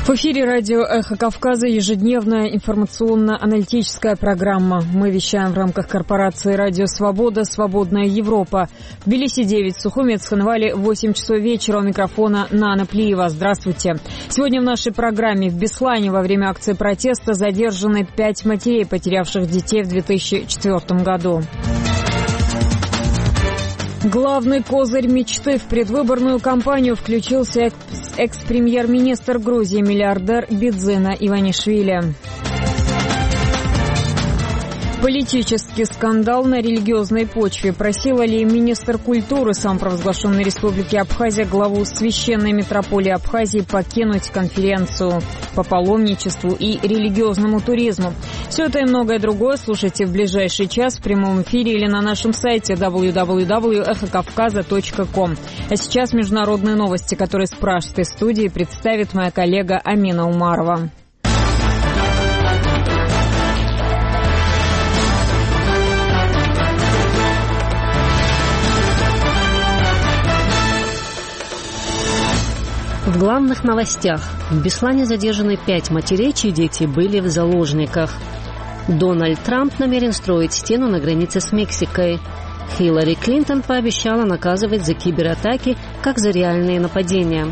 В эфире радио «Эхо Кавказа» ежедневная информационно-аналитическая программа. Мы вещаем в рамках корпорации «Радио Свобода. Свободная Европа». В Тбилиси 9, Сухуми, Цхинвале 8 часов вечера. У микрофона Нана Плиева. Здравствуйте. Сегодня в нашей программе: в Беслане во время акции протеста задержаны 5 матерей, потерявших детей в 2004 году. Главный козырь мечты: в предвыборную кампанию включился экс-премьер-министр Грузии, миллиардер Бидзина Иванишвили. Политический скандал на религиозной почве. Просила ли министр культуры самопровозглашенной республики Абхазия главу священной митрополии Абхазии покинуть конференцию по паломничеству и религиозному туризму? Все это и многое другое слушайте в ближайший час в прямом эфире или на нашем сайте www.ekhokavkaza.com. А сейчас международные новости, которые с пражской студии представит моя коллега Амина Умарова. В главных новостях. В Беслане задержаны 5 матерей, чьи дети были в заложниках. Дональд Трамп намерен строить стену на границе с Мексикой. Хиллари Клинтон пообещала наказывать за кибератаки, как за реальные нападения.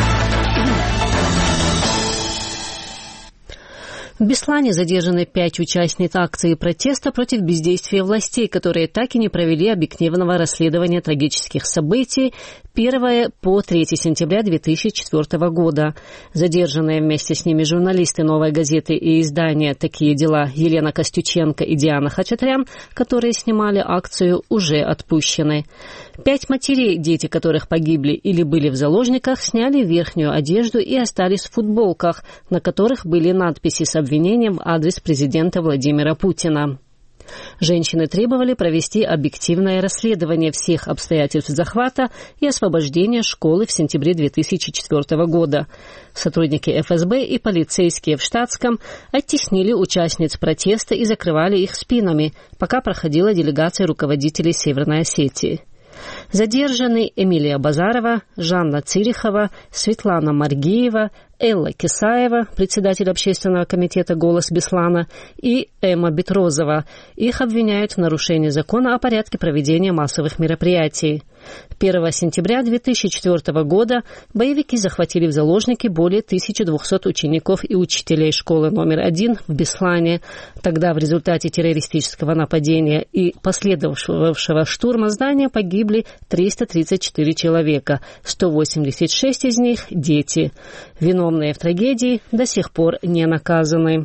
В Беслане задержаны 5 участниц акции протеста против бездействия властей, которые так и не провели объективного расследования трагических событий 1 по 3 сентября 2004 года. Задержанные вместе с ними журналисты «Новой газеты» и издания «Такие дела» Елена Костюченко и Диана Хачатрян, которые снимали акцию, уже отпущены. 5 матерей, дети которых погибли или были в заложниках, сняли верхнюю одежду и остались в футболках, на которых были надписи с обвинением в адрес президента Владимира Путина. Женщины требовали провести объективное расследование всех обстоятельств захвата и освобождения школы в сентябре 2004 года. Сотрудники ФСБ и полицейские в штатском оттеснили участниц протеста и закрывали их спинами, пока проходила делегация руководителей Северной Осетии. Задержаны Эмилия Базарова, Жанна Цирихова, Светлана Маргиева, Элла Кисаева, председатель общественного комитета «Голос Беслана», и Эмма Бетрозова. Их обвиняют в нарушении закона о порядке проведения массовых мероприятий. 1 сентября 2004 года боевики захватили в заложники более 1200 учеников и учителей школы номер 1 в Беслане. Тогда в результате террористического нападения и последовавшего штурма здания погибли 334 человека, 186 из них – дети. Виновные в трагедии до сих пор не наказаны.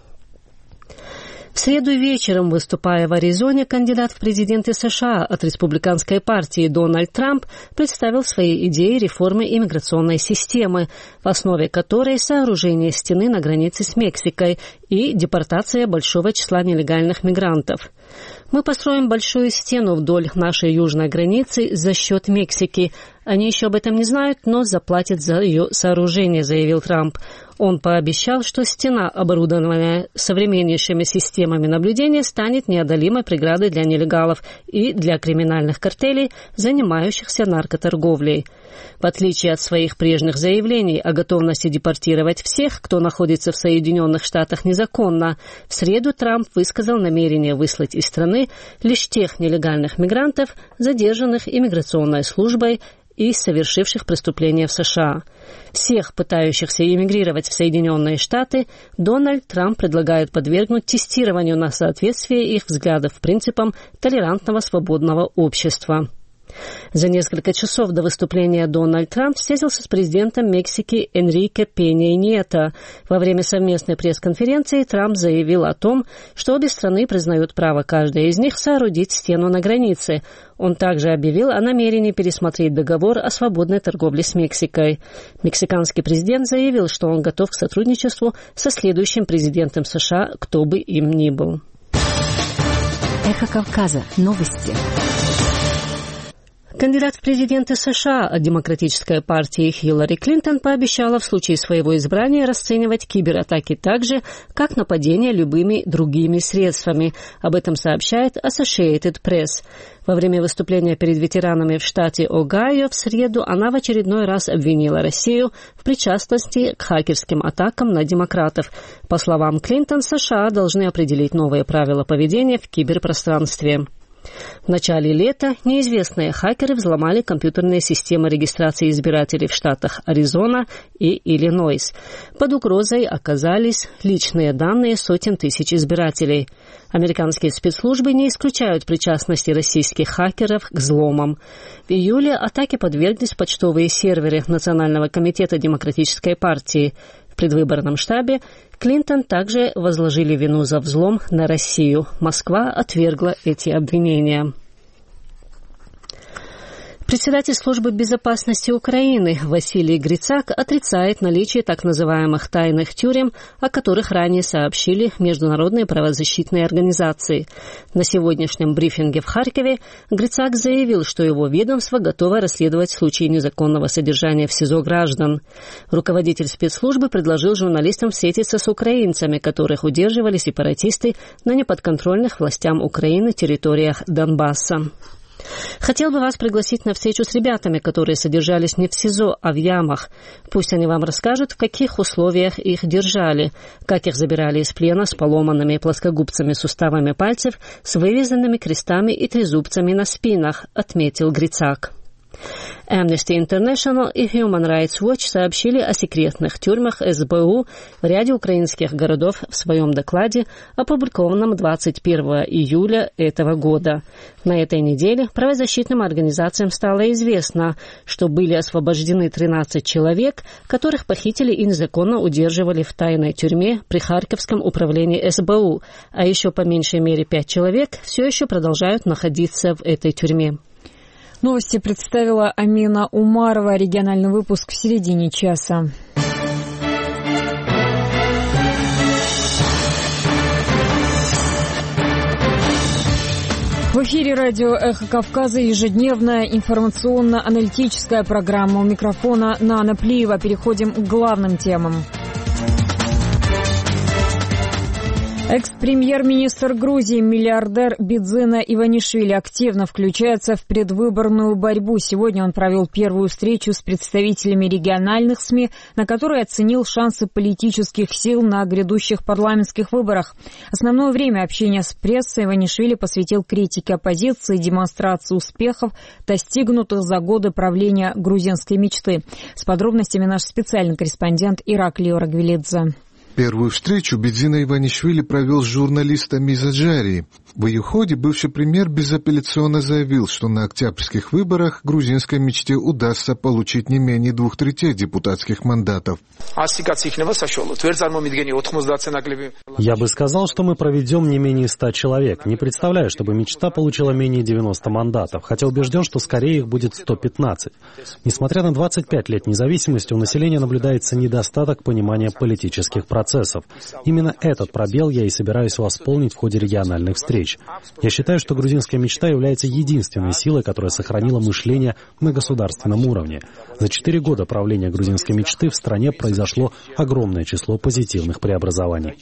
В среду вечером, выступая в Аризоне, кандидат в президенты США от республиканской партии Дональд Трамп представил свои идеи реформы иммиграционной системы, в основе которой сооружение стены на границе с Мексикой и депортация большого числа нелегальных мигрантов. «Мы построим большую стену вдоль нашей южной границы за счет Мексики. Они еще об этом не знают, но заплатят за ее сооружение», — заявил Трамп. Он пообещал, что стена, оборудованная современнейшими системами наблюдения, станет неодолимой преградой для нелегалов и для криминальных картелей, занимающихся наркоторговлей. В отличие от своих прежних заявлений о готовности депортировать всех, кто находится в Соединенных Штатах незаконно, в среду Трамп высказал намерение выслать из страны лишь тех нелегальных мигрантов, задержанных иммиграционной службой и совершивших преступления в США. Всех пытающихся эмигрировать в Соединенные Штаты Дональд Трамп предлагает подвергнуть тестированию на соответствие их взглядов принципам толерантного свободного общества. За несколько часов до выступления Дональд Трамп встретился с президентом Мексики Энрике Пенья Нието. Во время совместной пресс-конференции Трамп заявил о том, что обе страны признают право каждой из них соорудить стену на границе. Он также объявил о намерении пересмотреть договор о свободной торговле с Мексикой. Мексиканский президент заявил, что он готов к сотрудничеству со следующим президентом США, кто бы им ни был. Эхо Кавказа. Новости. Кандидат в президенты США от Демократической партии Хиллари Клинтон пообещала в случае своего избрания расценивать кибератаки так же, как нападения любыми другими средствами. Об этом сообщает Associated Press. Во время выступления перед ветеранами в штате Огайо в среду она в очередной раз обвинила Россию в причастности к хакерским атакам на демократов. По словам Клинтон, США должны определить новые правила поведения в киберпространстве. В начале лета неизвестные хакеры взломали компьютерные системы регистрации избирателей в штатах Аризона и Иллинойс. Под угрозой оказались личные данные сотен тысяч избирателей. Американские спецслужбы не исключают причастности российских хакеров к взломам. В июле атаке подверглись почтовые серверы Национального комитета Демократической партии. В предвыборном штабе Клинтон также возложили вину за взлом на Россию. Москва отвергла эти обвинения. Председатель службы безопасности Украины Василий Грицак отрицает наличие так называемых тайных тюрем, о которых ранее сообщили международные правозащитные организации. На сегодняшнем брифинге в Харькове Грицак заявил, что его ведомство готово расследовать случаи незаконного содержания в СИЗО граждан. Руководитель спецслужбы предложил журналистам встретиться с украинцами, которых удерживали сепаратисты на неподконтрольных властям Украины территориях Донбасса. Хотел бы вас пригласить на встречу с ребятами, которые содержались не в СИЗО, а в ямах. Пусть они вам расскажут, в каких условиях их держали, как их забирали из плена с поломанными плоскогубцами суставами пальцев, с вывязанными крестами и трезубцами на спинах, отметил Грицак. Amnesty International и Human Rights Watch сообщили о секретных тюрьмах СБУ в ряде украинских городов в своем докладе, опубликованном 21 июля этого года. На этой неделе правозащитным организациям стало известно, что были освобождены 13 человек, которых похитили и незаконно удерживали в тайной тюрьме при Харьковском управлении СБУ, а еще по меньшей мере 5 человек все еще продолжают находиться в этой тюрьме. Новости представила Амина Умарова. Региональный выпуск в середине часа. В эфире радио «Эхо Кавказа» ежедневная информационно-аналитическая программа. У микрофона Нана Плиева. Переходим к главным темам. Экс-премьер-министр Грузии, миллиардер Бидзина Иванишвили активно включается в предвыборную борьбу. Сегодня он провел первую встречу с представителями региональных СМИ, на которой оценил шансы политических сил на грядущих парламентских выборах. Основное время общения с прессой Иванишвили посвятил критике оппозиции и демонстрации успехов, достигнутых за годы правления грузинской мечты. С подробностями наш специальный корреспондент Ираклий Орагвилидзе. Первую встречу Бидзина Иванишвили провел с журналистами из Аджарии. В ее ходе бывший премьер безапелляционно заявил, что на октябрьских выборах грузинской мечте удастся получить не менее 2/3 депутатских мандатов. Я бы сказал, что мы проведем не менее 100 человек. Не представляю, чтобы мечта получила менее 90 мандатов, хотя убежден, что скорее их будет 115. Несмотря на 25 лет независимости, у населения наблюдается недостаток понимания политических процессов. Именно этот пробел я и собираюсь восполнить в ходе региональных встреч. Я считаю, что грузинская мечта является единственной силой, которая сохранила мышление на государственном уровне. За 4 года правления грузинской мечты в стране произошло огромное число позитивных преобразований.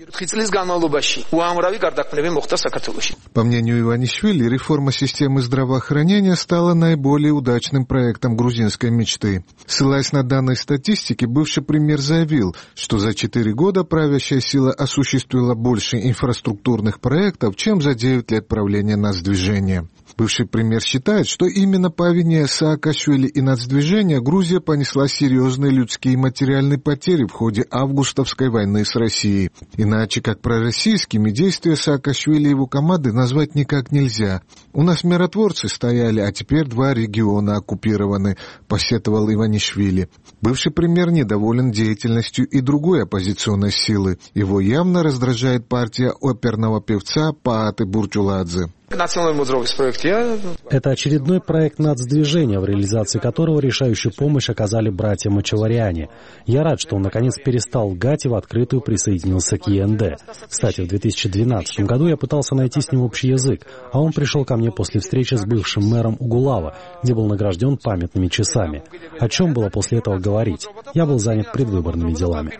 По мнению Иванишвили, реформа системы здравоохранения стала наиболее удачным проектом грузинской мечты. Ссылаясь на данные статистики, бывший премьер заявил, что за 4 года правящая сила осуществила больше инфраструктурных проектов, чем за 9 лет правления нацдвижения. Бывший премьер считает, что именно по вине Саакашвили и нацдвижения Грузия понесла серьезные людские и материальные потери в ходе августовской войны с Россией. Иначе как пророссийскими действия Саакашвили и его команды назвать никак нельзя. У нас миротворцы стояли, а теперь 2 региона оккупированы, посетовал Иванишвили. Бывший премьер недоволен деятельностью и другой оппозиционной силы. Его явно раздражает партия оперного певца Пааты Бурчуладзе. Это очередной проект нацдвижения, в реализации которого решающую помощь оказали братья Мачаваряне. Я рад, что он наконец перестал лгать и в открытую присоединился к ЕНД. Кстати, в 2012 году я пытался найти с ним общий язык, а он пришел ко мне после встречи с бывшим мэром Угулава, где был награжден памятными часами. О чем было после этого говорить? Я был занят предвыборными делами.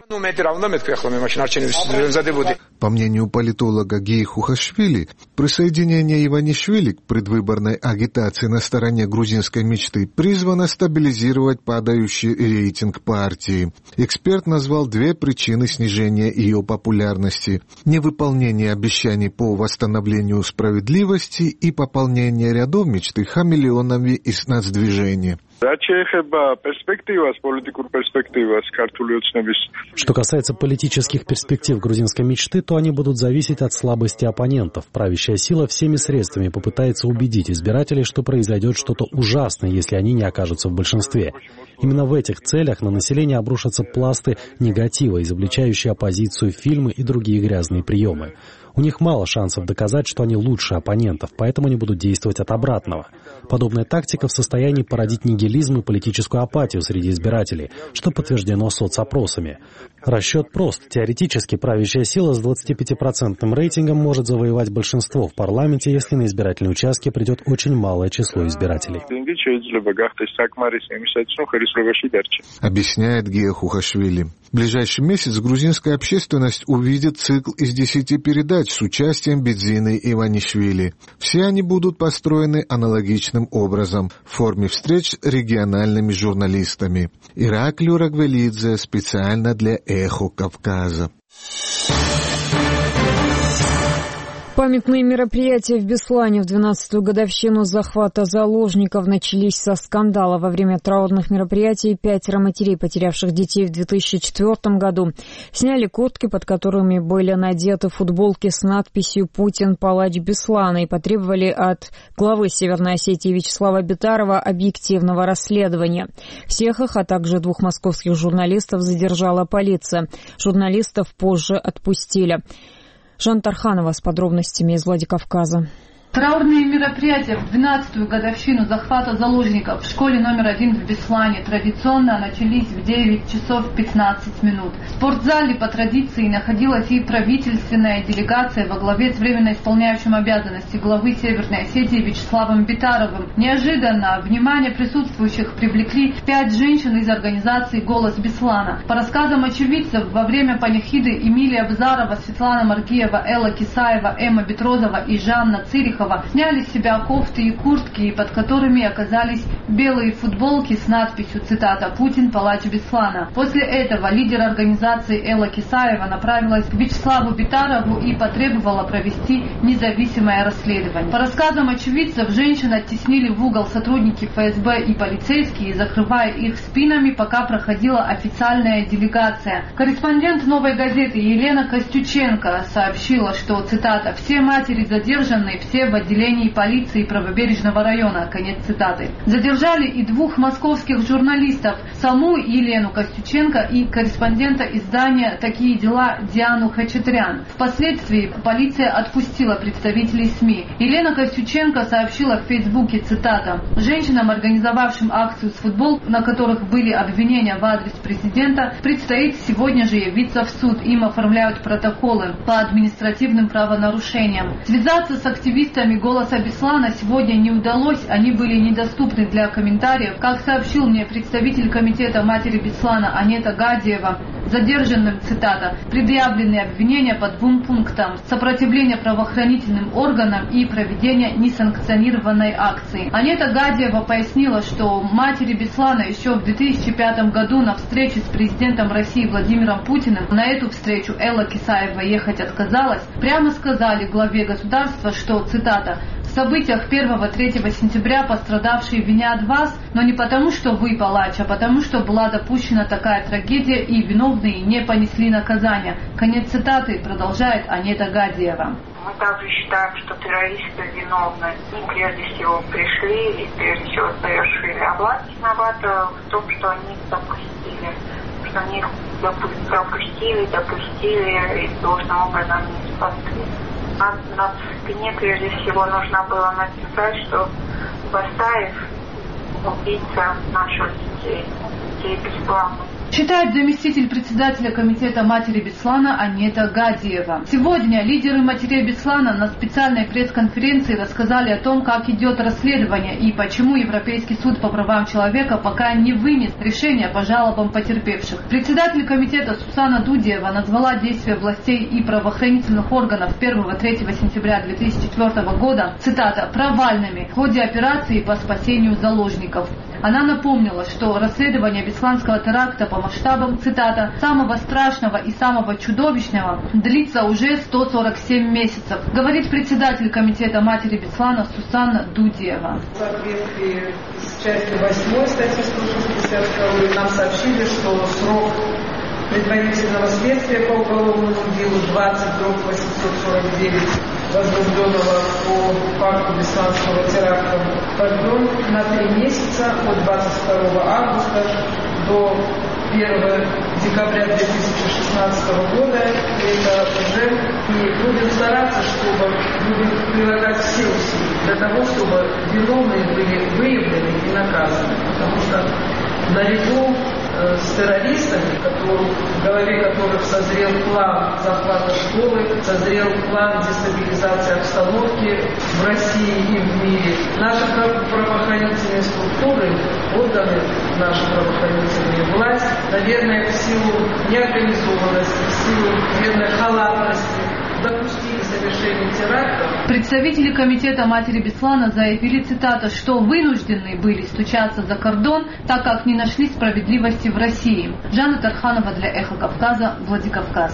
По мнению политолога Гии Хухашвили, присоединение Иванишвили к предвыборной агитации на стороне грузинской мечты призвано стабилизировать падающий рейтинг партии. Эксперт назвал две причины снижения ее популярности: невыполнение обещаний по восстановлению справедливости и пополнение рядов мечты хамелеонами из нацдвижения. Что касается политических перспектив грузинской мечты, то они будут зависеть от слабости оппонентов. Правящая сила всеми средствами попытается убедить избирателей, что произойдет что-то ужасное, если они не окажутся в большинстве. Именно в этих целях на население обрушатся пласты негатива, изобличающие оппозицию, фильмы и другие грязные приемы. У них мало шансов доказать, что они лучше оппонентов, поэтому они будут действовать от обратного. Подобная тактика в состоянии породить нигилизм и политическую апатию среди избирателей, что подтверждено соцопросами. Расчет прост. Теоретически правящая сила с 25% рейтингом может завоевать большинство в парламенте, если на избирательные участки придет очень малое число избирателей. Объясняет Гия Хухашвили. В ближайший месяц грузинская общественность увидит цикл из 10 передач с участием Бедзины Иванишвили. Все они будут построены аналогичным образом в форме встреч с региональными журналистами. Ираклио Рагвелидзе специально для «Эхо Кавказа». Памятные мероприятия в Беслане в 12-ю годовщину захвата заложников начались со скандала. Во время траурных мероприятий 5 матерей, потерявших детей в 2004 году, сняли куртки, под которыми были надеты футболки с надписью «Путин, палач Беслана», и потребовали от главы Северной Осетии Вячеслава Битарова объективного расследования. Всех их, а также 2 московских журналистов, задержала полиция. Журналистов позже отпустили. Жанна Тарханова с подробностями из Владикавказа. Траурные мероприятия в 12-ю годовщину захвата заложников в школе номер 1 в Беслане традиционно начались в 9 часов 15 минут. В спортзале по традиции находилась и правительственная делегация во главе с временно исполняющим обязанности главы Северной Осетии Вячеславом Битаровым. Неожиданно внимание присутствующих привлекли 5 женщин из организации «Голос Беслана». По рассказам очевидцев, во время панихиды Эмилия Бзарова, Светлана Маргиева, Элла Кисаева, Эмма Бетрозова и Жанна Цирих сняли с себя кофты и куртки, под которыми оказались белые футболки с надписью, цитата, «Путин, палач Беслана». После этого лидер организации Элла Кисаева направилась к Вячеславу Битарову и потребовала провести независимое расследование. По рассказам очевидцев, женщин оттеснили в угол сотрудники ФСБ и полицейские, закрывая их спинами, пока проходила официальная делегация. Корреспондент «Новой газеты» Елена Костюченко сообщила, что, цитата, «Все матери задержанные, все в отделении полиции Правобережного района», конец цитаты. Задержали и 2 московских журналистов, саму Елену Костюченко и корреспондента издания «Такие дела» Диану Хачатрян. Впоследствии полиция отпустила представителей СМИ. Елена Костюченко сообщила в Фейсбуке, цитата, «Женщинам, организовавшим акцию с футбол, на которых были обвинения в адрес президента, предстоит сегодня же явиться в суд. Им оформляют протоколы по административным правонарушениям». Связаться с активистами «Голоса Беслана» сегодня не удалось, они были недоступны для комментариев. Как сообщил мне представитель комитета матери Беслана Анета Гадиева, задержанным, цитата, «предъявлены обвинения по 2 пунктам: сопротивление правоохранительным органам и проведение несанкционированной акции». Анета Гадиева пояснила, что матери Беслана еще в 2005 году на встрече с президентом России Владимиром Путиным, на эту встречу Элла Кисаева ехать отказалась, прямо сказали главе государства, что, цитата, «В событиях 1-3 сентября пострадавшие винят вас, но не потому, что вы палач, а потому, что была допущена такая трагедия и виновные не понесли наказания». Конец цитаты, продолжает Анета Гадиева. Мы также считаем, что террористы виновны. Они прежде всего пришли и прежде всего совершили. А власть виновата в том, что они допустили, что они их допустили и должным образом не спасли. на спине прежде всего нужно было написать, что Бастаев убийца наших детей Беслана. Считает заместитель председателя комитета матери Беслана Анета Гадиева. Сегодня лидеры матерей Беслана на специальной пресс-конференции рассказали о том, как идет расследование и почему Европейский суд по правам человека пока не вынес решение по жалобам потерпевших. Председатель комитета Сусана Дудиева назвала действия властей и правоохранительных органов 1-3 сентября 2004 года, цитата, провальными в ходе операции по спасению заложников. Она напомнила, что расследование бесланского теракта по масштабам, цитата, самого страшного и самого чудовищного длится уже 147 месяцев, говорит председатель комитета матери Беслана Сусана Дудиева. В соответствии с частью 8 статьи 162 нам сообщили, что срок предварительного следствия по уголовному делу 20/849 возбужденного по факту бесланского теракта продлен на 3 месяца от 22 августа до 1 декабря 2016 года. Это уже и будем стараться, чтобы будем прилагать все усилия для того, чтобы виновные были выявлены и наказаны. Потому что наряду с террористами, в голове которых созрел план захвата школы, созрел план дестабилизации обстановки в России и в мире. Наши правоохранительные структуры, органы нашей правоохранительной власти, наверное, в силу неорганизованности, в силу, наверное, халатности, допустили совершение теракта. Представители комитета матери Беслана заявили, цитата, что вынуждены были стучаться за кордон, так как не нашли справедливости в России. Жанна Тарханова для Эхо Кавказа, Владикавказ.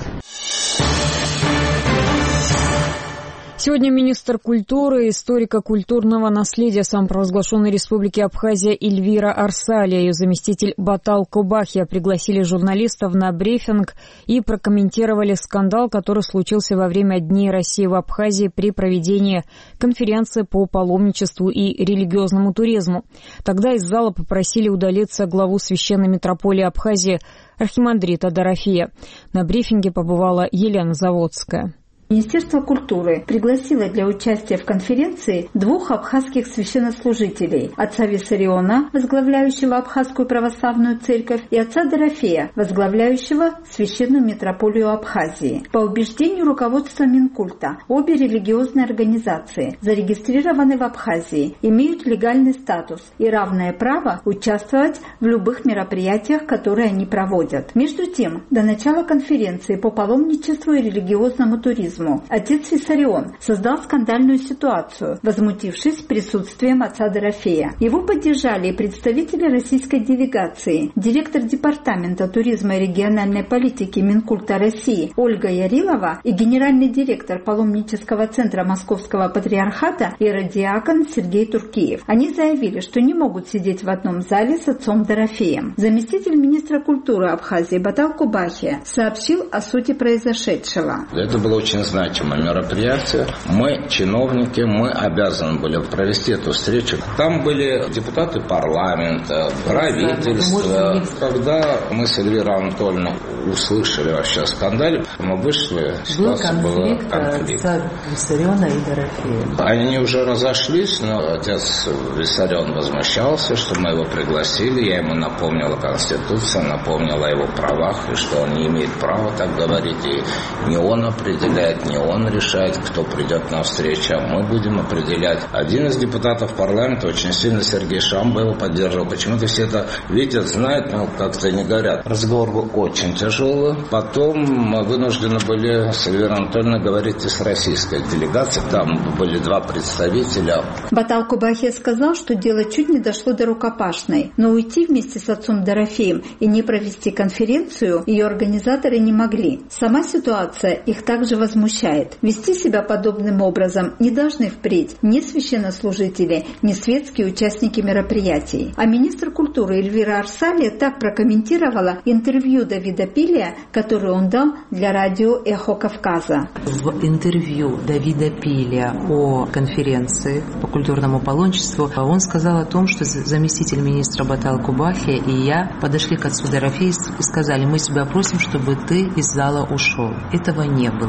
Сегодня министр культуры и историко-культурного наследия самопровозглашенной республики Абхазия Эльвира Арсалия и ее заместитель Батал Кобахия пригласили журналистов на брифинг и прокомментировали скандал, который случился во время Дней России в Абхазии при проведении конференции по паломничеству и религиозному туризму. Тогда из зала попросили удалиться главу священной митрополии Абхазии архимандрита Дорофея. На брифинге побывала Елена Заводская. Министерство культуры пригласило для участия в конференции 2 абхазских священнослужителей – отца Виссариона, возглавляющего Абхазскую православную церковь, и отца Дорофея, возглавляющего священную митрополию Абхазии. По убеждению руководства Минкульта, обе религиозные организации зарегистрированы в Абхазии, имеют легальный статус и равное право участвовать в любых мероприятиях, которые они проводят. Между тем, до начала конференции по паломничеству и религиозному туризму отец Виссарион создал скандальную ситуацию, возмутившись присутствием отца Дорофея. Его поддержали и представители российской делегации, директор департамента туризма и региональной политики Минкульта России Ольга Ярилова и генеральный директор паломнического центра Московского патриархата иеродиакон Сергей Туркиев. Они заявили, что не могут сидеть в одном зале с отцом Дорофеем. Заместитель министра культуры Абхазии Батал Кобахия сообщил о сути произошедшего. Это было очень значимое мероприятие. Мы, чиновники, мы обязаны были провести эту встречу. Там были депутаты парламента, правительства. Когда мы с Эльвирой Анатольевной услышали вообще о скандале, мы вышли, ситуация была конфликт. Виссариона и Дорофея. Они уже разошлись, но отец Виссарион возмущался, что мы его пригласили. Я ему напомнила Конституцию, напомнила о его правах, и что он не имеет права так говорить, и не он определяет, не он решает, кто придет на встречу, а мы будем определять. Один из депутатов парламента, очень сильно Сергей Шамба, его поддерживал. Почему-то все это видят, знают, но как-то не говорят. Разговор был очень тяжелый. Потом мы вынуждены были с Эльвирой Анатольевной говорить и с российской делегацией. Там были 2 представителя. Батал Кобахия сказал, что дело чуть не дошло до рукопашной, но уйти вместе с отцом Дорофеем и не провести конференцию ее организаторы не могли. Сама ситуация их также возмущает. Вести себя подобным образом не должны впредь ни священнослужители, ни светские участники мероприятий. А министр культуры Эльвира Арсалия так прокомментировала интервью Давида Пилия, которое он дал для радио «Эхо Кавказа». В интервью Давида Пилия о конференции по культурному паломничеству он сказал о том, что заместитель министра Батал Кобахия и я подошли к отцу Дорофею и сказали: мы тебя просим, чтобы ты из зала ушел. Этого не было.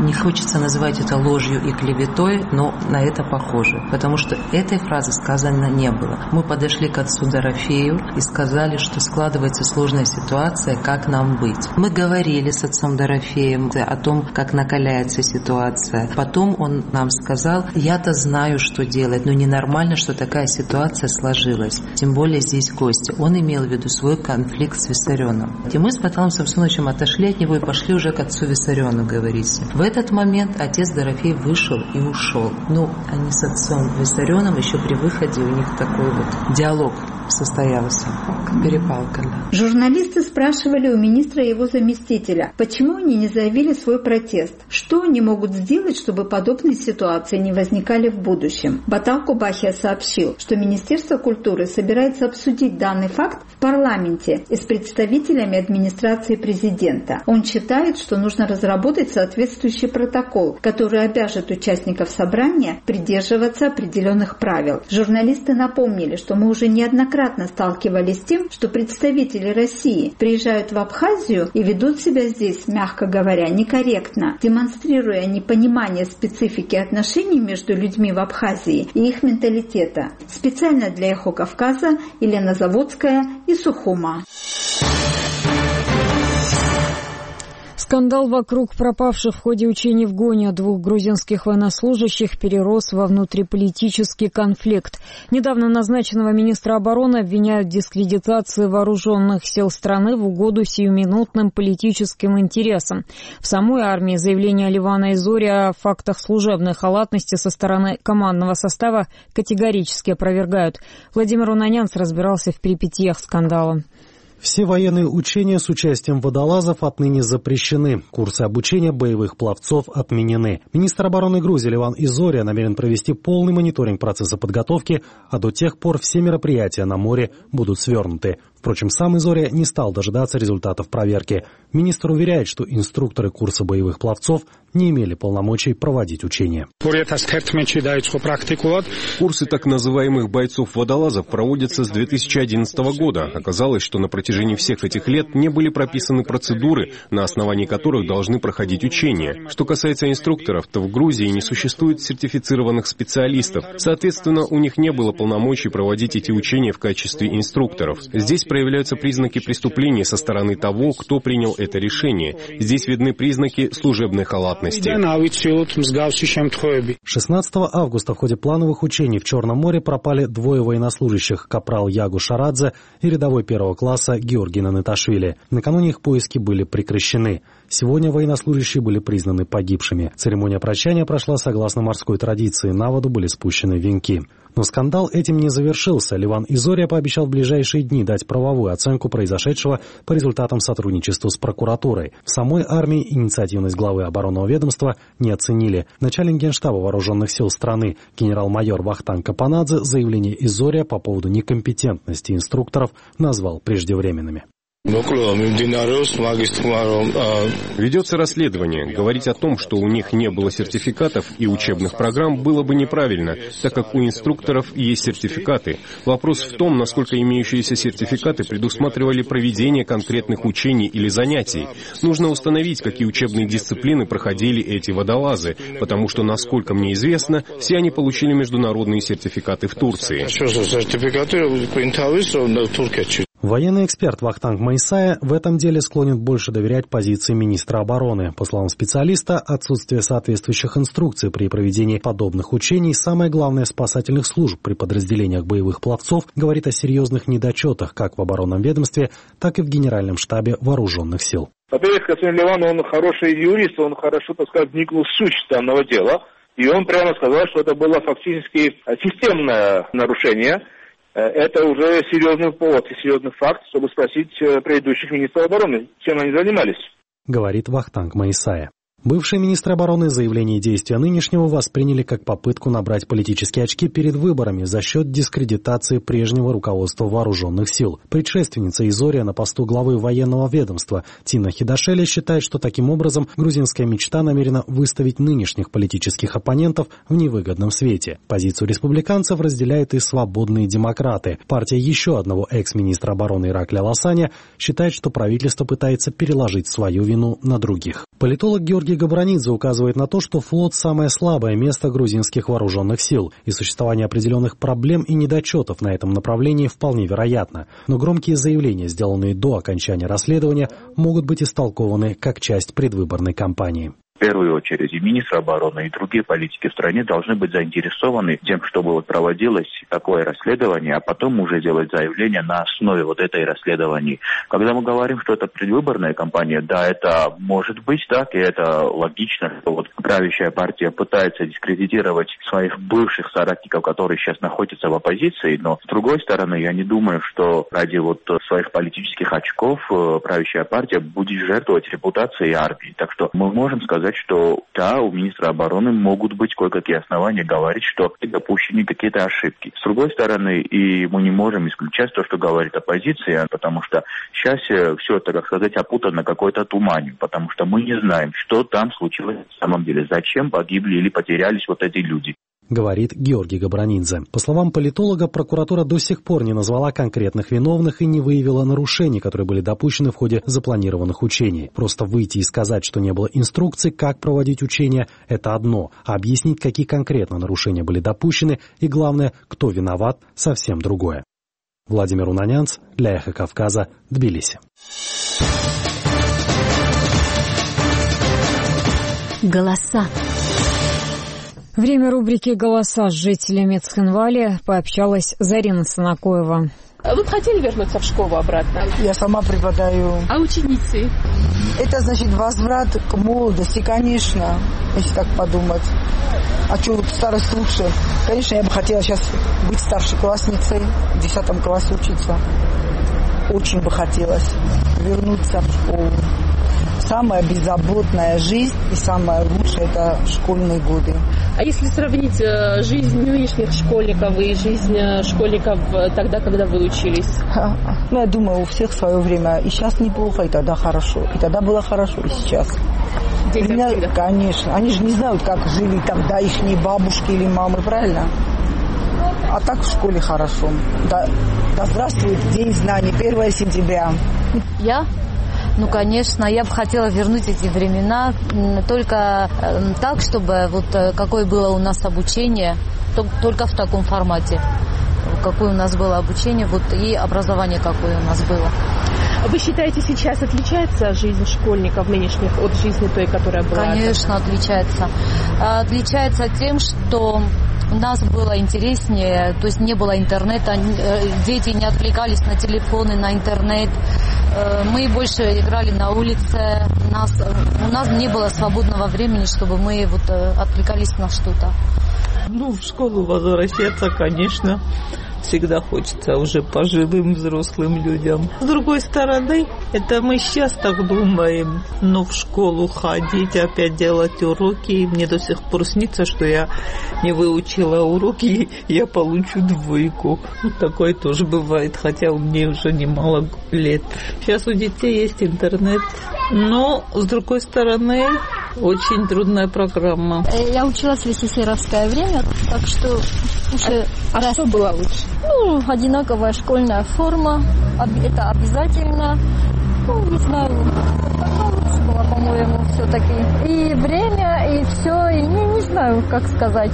Не хочется называть это ложью и клеветой, но на это похоже, потому что этой фразы сказано не было. Мы подошли к отцу Дорофею и сказали, что складывается сложная ситуация, как нам быть. Мы говорили с отцом Дорофеем о том, как накаляется ситуация. Потом он нам сказал: я-то знаю, что делать, но ненормально, что такая ситуация сложилась. Тем более здесь гости. Он имел в виду свой конфликт с Виссарионом. И мы с Баталом Самсоновичем отошли от него и пошли уже к отцу Виссариону говорить. В этот момент отец Дорофей вышел и ушел. Они с отцом Виссарионом еще при выходе, у них такой вот диалог состоялся, перепалка. Да. Журналисты спрашивали у министра и его заместителя, почему они не заявили свой протест, что они могут сделать, чтобы подобные ситуации не возникали в будущем. Батал Кубахия сообщил, что Министерство культуры собирается обсудить данный факт в парламенте и с представителями администрации президента. Он считает, что нужно разработать соответствующий протокол, который обяжет участников собрания придерживаться определенных правил. Журналисты напомнили, что мы уже неоднократно сталкивались с тем, что представители России приезжают в Абхазию и ведут себя здесь, мягко говоря, некорректно, демонстрируя непонимание специфики отношений между людьми в Абхазии и их менталитета. Специально для «Эхо Кавказа» Елена Заводская и Сухума. Скандал вокруг пропавших в ходе учений в Гоне 2 грузинских военнослужащих перерос во внутриполитический конфликт. Недавно назначенного министра обороны обвиняют в дискредитации вооруженных сил страны в угоду сиюминутным политическим интересам. В самой армии заявления Ливана Изори о фактах служебной халатности со стороны командного состава категорически опровергают. Владимир Унанянц разбирался в перипетиях скандала. Все военные учения с участием водолазов отныне запрещены. Курсы обучения боевых пловцов отменены. Министр обороны Грузии Ливан Изори намерен провести полный мониторинг процесса подготовки, а до тех пор все мероприятия на море будут свернуты. Впрочем, сам Изори не стал дожидаться результатов проверки. Министр уверяет, что инструкторы курса боевых пловцов не имели полномочий проводить учения. Курсы так называемых бойцов-водолазов проводятся с 2011 года. Оказалось, что на протяжении всех этих лет не были прописаны процедуры, на основании которых должны проходить учения. Что касается инструкторов, то в Грузии не существует сертифицированных специалистов. Соответственно, у них не было полномочий проводить эти учения в качестве инструкторов. Здесь проявляются признаки преступления со стороны того, кто принял это решение. Здесь видны признаки служебной халатности. 16 августа в ходе плановых учений в Черном море пропали 2 военнослужащих — капрал Ягу Шарадзе и рядовой 1 класса Георгий Нанаташвили. Накануне их поиски были прекращены. Сегодня военнослужащие были признаны погибшими. Церемония прощания прошла согласно морской традиции. На воду были спущены венки. Но скандал этим не завершился. Ливан Изори пообещал в ближайшие дни дать правовую оценку произошедшего по результатам сотрудничества с прокуратурой. В самой армии инициативность главы оборонного ведомства не оценили. Начальник Генштаба вооруженных сил страны генерал-майор Вахтанг Капанадзе заявление Изори по поводу некомпетентности инструкторов назвал преждевременными. Ведется расследование. Говорить о том, что у них не было сертификатов и учебных программ, было бы неправильно, так как у инструкторов есть сертификаты. Вопрос в том, насколько имеющиеся сертификаты предусматривали проведение конкретных учений или занятий. Нужно установить, какие учебные дисциплины проходили эти водолазы, потому что, насколько мне известно, все они получили международные сертификаты в Турции. Военный эксперт Вахтанг Майсая в этом деле склонен больше доверять позиции министра обороны. По словам специалиста, отсутствие соответствующих инструкций при проведении подобных учений, самое главное спасательных служб при подразделениях боевых пловцов, говорит о серьезных недочетах как в оборонном ведомстве, так и в Генеральном штабе вооруженных сил. Во-первых, господин Ливан, он хороший юрист, он хорошо, так сказать, вникнул в суть данного дела. И он прямо сказал, что это было фактически системное нарушение. Это уже серьезный повод и серьезный факт, чтобы спросить предыдущих министров обороны, чем они занимались. Говорит Вахтанг Майсая. Бывший министр обороны заявление и действия нынешнего восприняли как попытку набрать политические очки перед выборами за счет дискредитации прежнего руководства вооруженных сил. Предшественница Изори на посту главы военного ведомства Тина Хидашели считает, что таким образом грузинская мечта намерена выставить нынешних политических оппонентов в невыгодном свете. Позицию республиканцев разделяют и свободные демократы. Партия еще одного экс-министра обороны Иракля Ласаня считает, что правительство пытается переложить свою вину на других. Политолог Георгий Габранидзе указывает на то, что флот – самое слабое место грузинских вооруженных сил, и существование определенных проблем и недочетов на этом направлении вполне вероятно. Но громкие заявления, сделанные до окончания расследования, могут быть истолкованы как часть предвыборной кампании. В первую очередь и министр обороны, и другие политики в стране должны быть заинтересованы тем, чтобы проводилось такое расследование, а потом уже делать заявление на основе этой расследования. Когда мы говорим, что это предвыборная кампания, да, это может быть так, и это логично, что правящая партия пытается дискредитировать своих бывших соратников, которые сейчас находятся в оппозиции, но с другой стороны, я не думаю, что ради своих политических очков правящая партия будет жертвовать репутацией армии. Так что мы можем сказать, что да, у министра обороны могут быть кое-какие основания говорить, что допущены какие-то ошибки. С другой стороны, и мы не можем исключать то, что говорит оппозиция, потому что сейчас все это, так сказать, опутано какой-то туманью, потому что мы не знаем, что там случилось на самом деле, зачем погибли или потерялись эти люди. Говорит Георгий Габранидзе. По словам политолога, прокуратура до сих пор не назвала конкретных виновных и не выявила нарушений, которые были допущены в ходе запланированных учений. Просто выйти и сказать, что не было инструкций, как проводить учения, это одно, а объяснить, какие конкретно нарушения были допущены и, главное, кто виноват, совсем другое. Владимир Унанянц для Эхо Кавказа, Тбилиси. Голоса. Время рубрики «Голоса» с жителями Цхинвали пообщалась Зарина Санакоева. Вы бы хотели вернуться в школу обратно? Я сама преподаю. А ученицы? Это значит возврат к молодости, конечно, если так подумать. А что, старость лучше? Конечно, я бы хотела сейчас быть старшеклассницей, в 10 классе учиться. Очень бы хотелось вернуться в школу. Самая беззаботная жизнь и самое лучшее – это школьные годы. А если сравнить жизнь нынешних школьников и жизнь школьников тогда, когда вы учились? Я думаю, у всех свое время. И сейчас неплохо, и тогда хорошо. И тогда было хорошо, и сейчас. Конечно. Они же не знают, как жили тогда их бабушки или мамы, правильно? А так в школе хорошо. Да здравствует День знаний, 1 сентября. Я? Конечно, я бы хотела вернуть эти времена, только так, чтобы какое было у нас обучение, только в таком формате, какое у нас было обучение, и образование какое у нас было. Вы считаете, сейчас отличается жизнь школьников нынешних от жизни той, которая была? Конечно, отличается. Отличается тем, что у нас было интереснее, то есть не было интернета, дети не отвлекались на телефоны, на интернет. Мы больше играли на улице, у нас не было свободного времени, чтобы мы отвлекались на что-то. В школу возвращаться, конечно, всегда хочется уже пожилым взрослым людям. С другой стороны, это мы сейчас так думаем, но в школу ходить, опять делать уроки, мне до сих пор снится, что я не выучила уроки, я получу 2. Такое тоже бывает, хотя мне уже немало лет. Сейчас у детей есть интернет, но, с другой стороны, очень трудная программа. Я училась в СССРовское время, так что уже... что было лучше? Одинаковая школьная форма, это обязательно. Не знаю, лучше было, по-моему, все-таки. И время, и все, и не знаю, как сказать.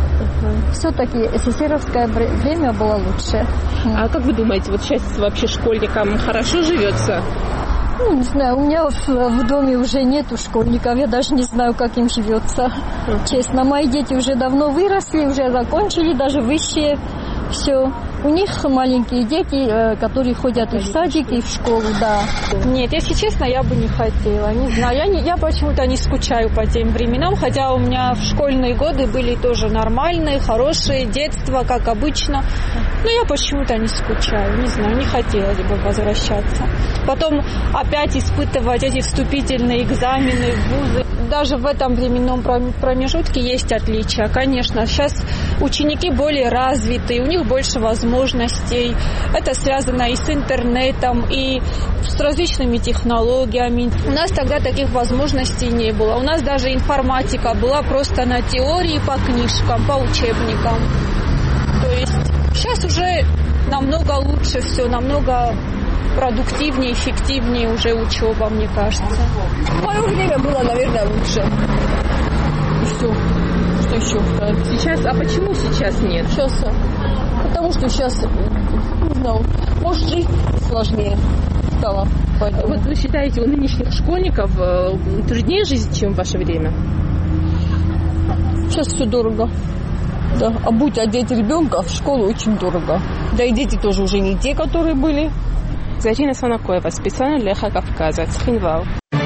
Все-таки СССРовское время было лучше. А как вы думаете, сейчас вообще школьникам хорошо живется? Не знаю, у меня в доме уже нету школьников, я даже не знаю, как им живется. Честно, мои дети уже давно выросли, уже закончили, даже высшие, все. У них маленькие дети, которые ходят и в садик, и в школу, да. Нет, если честно, я бы не хотела. Не знаю, я почему-то не скучаю по тем временам, хотя у меня в школьные годы были тоже нормальные, хорошие, детство, как обычно. Но я почему-то не скучаю, не знаю, не хотелось бы возвращаться. Потом опять испытывать эти вступительные экзамены в вузы. Даже в этом временном промежутке есть отличия. Конечно, сейчас ученики более развиты, у них больше возможностей. Это связано и с интернетом, и с различными технологиями. У нас тогда таких возможностей не было. У нас даже информатика была просто на теории, по книжкам, по учебникам. То есть сейчас уже намного лучше все, намного продуктивнее, эффективнее уже учеба, мне кажется. В мое время было, наверное, лучше. И все. Что еще сказать? Сейчас, а почему сейчас нет? Сейчас, потому что сейчас, не знаю, может, жизнь сложнее стала. Поэтому. Вот вы считаете, у нынешних школьников труднее жизнь, чем в ваше время? Сейчас все дорого. Да. А будь одеть ребенка в школу очень дорого. Да и дети тоже уже не те, которые были. Зарина Санакоева, специально для Эхо Кавказа, Цхинвал.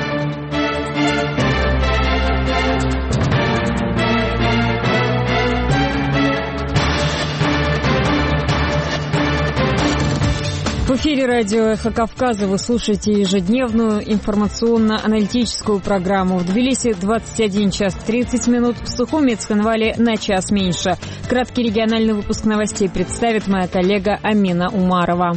В эфире радио «Эхо Кавказа» вы слушаете ежедневную информационно-аналитическую программу. В Тбилиси 21 час 30 минут, в Сухуми и Цхинвале на час меньше. Краткий региональный выпуск новостей представит моя коллега Амина Умарова.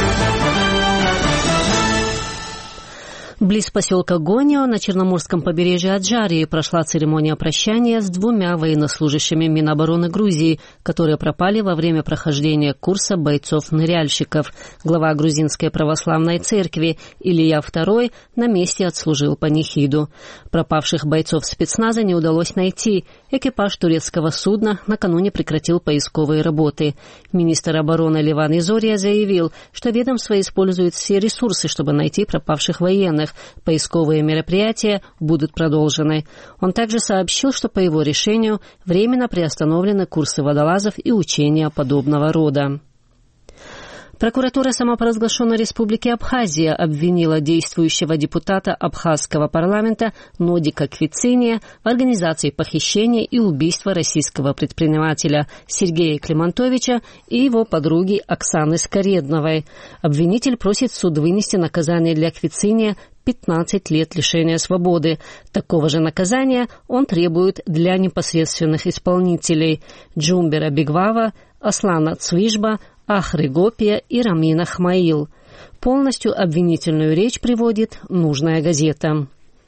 Близ поселка Гонио на Черноморском побережье Аджарии прошла церемония прощания с 2 военнослужащими Минобороны Грузии, которые пропали во время прохождения курса бойцов-ныряльщиков. Глава Грузинской православной церкви Илья II на месте отслужил панихиду. Пропавших бойцов спецназа не удалось найти. Экипаж турецкого судна накануне прекратил поисковые работы. Министр обороны Ливан Изория заявил, что ведомство использует все ресурсы, чтобы найти пропавших военных. Поисковые мероприятия будут продолжены. Он также сообщил, что по его решению временно приостановлены курсы водолазов и учения подобного рода. Прокуратура самопровозглашенной республики Абхазия обвинила действующего депутата абхазского парламента Нодика Квициния в организации похищения и убийства российского предпринимателя Сергея Климантовича и его подруги Оксаны Скоредновой. Обвинитель просит суд вынести наказание для Квициния 15 лет лишения свободы. Такого же наказания он требует для непосредственных исполнителей Джумбера Бигвава, Аслана Цвижба, Ахры Гопия и Рамина Хмаил. Полностью обвинительную речь приводит нужная газета.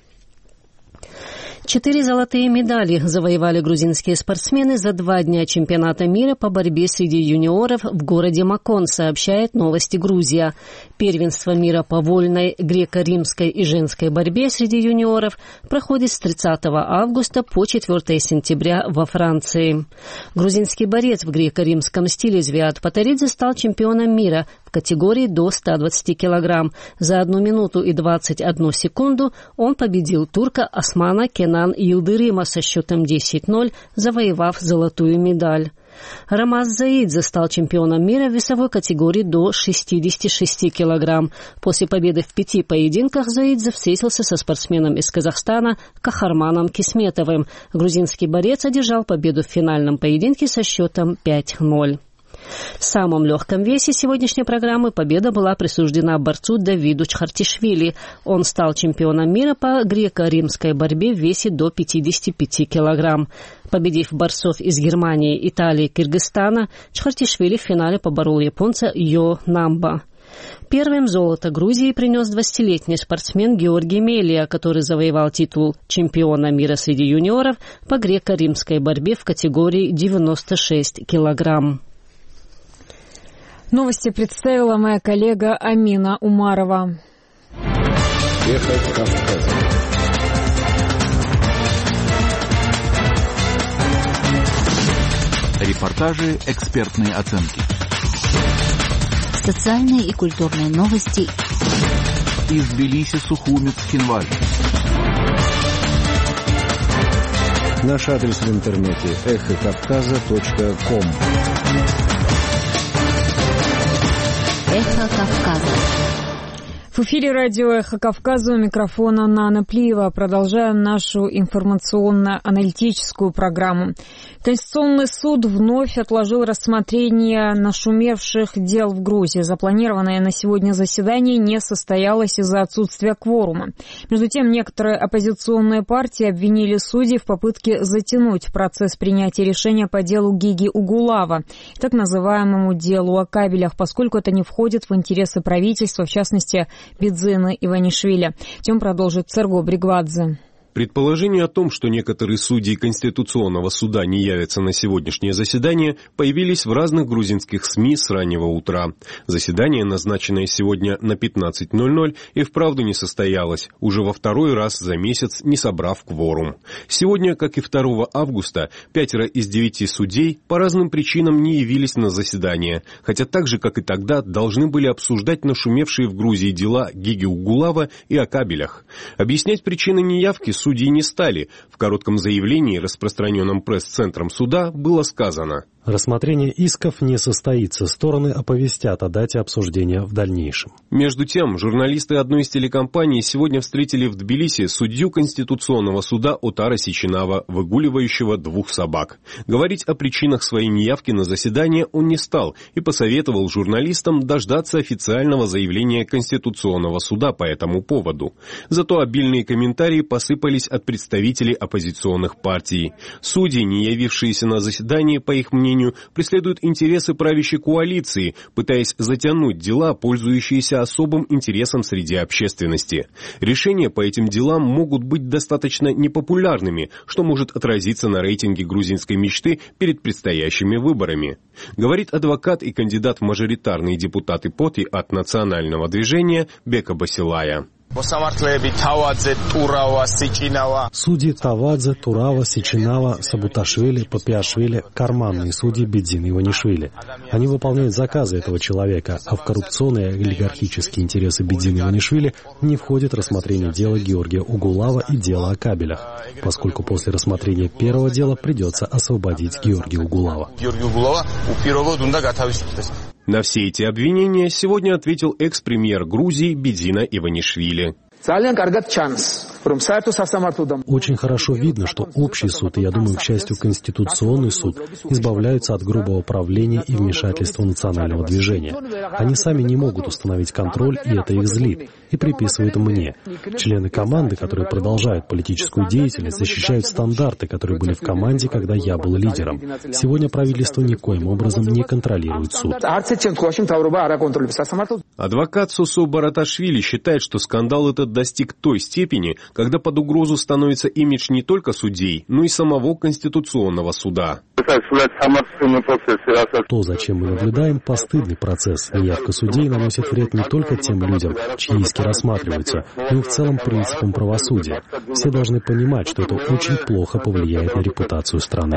4 золотые медали завоевали грузинские спортсмены за 2 дня чемпионата мира по борьбе среди юниоров в городе Макон, сообщает «Новости Грузия». Первенство мира по вольной греко-римской и женской борьбе среди юниоров проходит с 30 августа по 4 сентября во Франции. Грузинский борец в греко-римском стиле Звиат Патаридзе стал чемпионом мира в категории до 120 килограмм. За 1 минуту и 21 секунду он победил турка Османа Кенан Йылдырыма со счетом 10-0, завоевав золотую медаль. Рамаз Заидзе стал чемпионом мира в весовой категории до 66 килограмм. После победы в 5 поединках Заидзе встретился со спортсменом из Казахстана Кахарманом Кисметовым. Грузинский борец одержал победу в финальном поединке со счетом 5-0. В самом легком весе сегодняшней программы победа была присуждена борцу Давиду Чхартишвили. Он стал чемпионом мира по греко-римской борьбе в весе до 55 килограмм. Победив борцов из Германии, Италии и Кыргызстана, Чхартишвили в финале поборол японца Йо Намба. Первым золото Грузии принес 20-летний спортсмен Георгий Мелия, который завоевал титул чемпиона мира среди юниоров по греко-римской борьбе в категории 96 килограмм. Новости представила моя коллега Амина Умарова. Эхо Кавказа. Репортажи, экспертные оценки. Социальные и культурные новости. Из Тбилиси, Сухуми, Цхинваль. Наш адрес в интернете эхокавказа.ком. Эхо Кавказа. В эфире радио «Эхо Кавказа», у микрофона Нана Плиева. Продолжаем нашу информационно-аналитическую программу. Конституционный суд вновь отложил рассмотрение нашумевших дел в Грузии. Запланированное на сегодня заседание не состоялось из-за отсутствия кворума. Между тем, некоторые оппозиционные партии обвинили судей в попытке затянуть процесс принятия решения по делу Гиги Угулава, так называемому делу о кабелях, поскольку это не входит в интересы правительства, в частности, Бидзина Иванишвили. Тем продолжит Серго Бригвадзе. Предположения о том, что некоторые судьи Конституционного суда не явятся на сегодняшнее заседание, появились в разных грузинских СМИ с раннего утра. Заседание, назначенное сегодня на 15:00, и вправду не состоялось, уже во второй раз за месяц не собрав кворум. Сегодня, как и 2 августа, 5 из 9 судей по разным причинам не явились на заседание, хотя так же, как и тогда, должны были обсуждать нашумевшие в Грузии дела Гиги Угулава и о кабелях. Объяснять причины неявки судьи не стали. В коротком заявлении, распространенном пресс-центром суда, было сказано: рассмотрение исков не состоится, стороны оповестят о дате обсуждения в дальнейшем. Между тем, журналисты одной из телекомпаний сегодня встретили в Тбилиси судью Конституционного суда Отара Сичинава, выгуливающего 2 собак. Говорить о причинах своей неявки на заседание он не стал и посоветовал журналистам дождаться официального заявления Конституционного суда по этому поводу. Зато обильные комментарии посыпались от представителей оппозиционных партий. Судьи, не явившиеся на заседание, по их мнению, преследуют интересы правящей коалиции, пытаясь затянуть дела, пользующиеся особым интересом среди общественности. Решения по этим делам могут быть достаточно непопулярными, что может отразиться на рейтинге грузинской мечты перед предстоящими выборами. Говорит адвокат и кандидат в мажоритарные депутаты ПОТИ от национального движения Бека Басилая. Судьи Тавадзе, Турава, Сичинава, Сабуташвили, Папиашвили – карманные судьи Бедзин Иванишвили. Они выполняют заказы этого человека, а в коррупционные и олигархические интересы Бедзин Иванишвили не входит рассмотрение дела Георгия Угулава и дела о кабелях, поскольку после рассмотрения первого дела придется освободить Георгия Угулава. На все эти обвинения сегодня ответил экс-премьер Грузии Бедзина Иванишвили. Очень хорошо видно, что общий суд, и, я думаю, к счастью, Конституционный суд, избавляются от грубого правления и вмешательства национального движения. Они сами не могут установить контроль, и это их злит, и приписывают мне. Члены команды, которые продолжают политическую деятельность, защищают стандарты, которые были в команде, когда я был лидером. Сегодня правительство никоим образом не контролирует суд. Адвокат Сусо Бараташвили считает, что скандал этот достиг той степени, когда под угрозу становится имидж не только судей, но и самого Конституционного суда. То, зачем мы наблюдаем, постыдный процесс. Неявка судей наносит вред не только тем людям, чьи иски рассматриваются, но и в целом принципам правосудия. Все должны понимать, что это очень плохо повлияет на репутацию страны.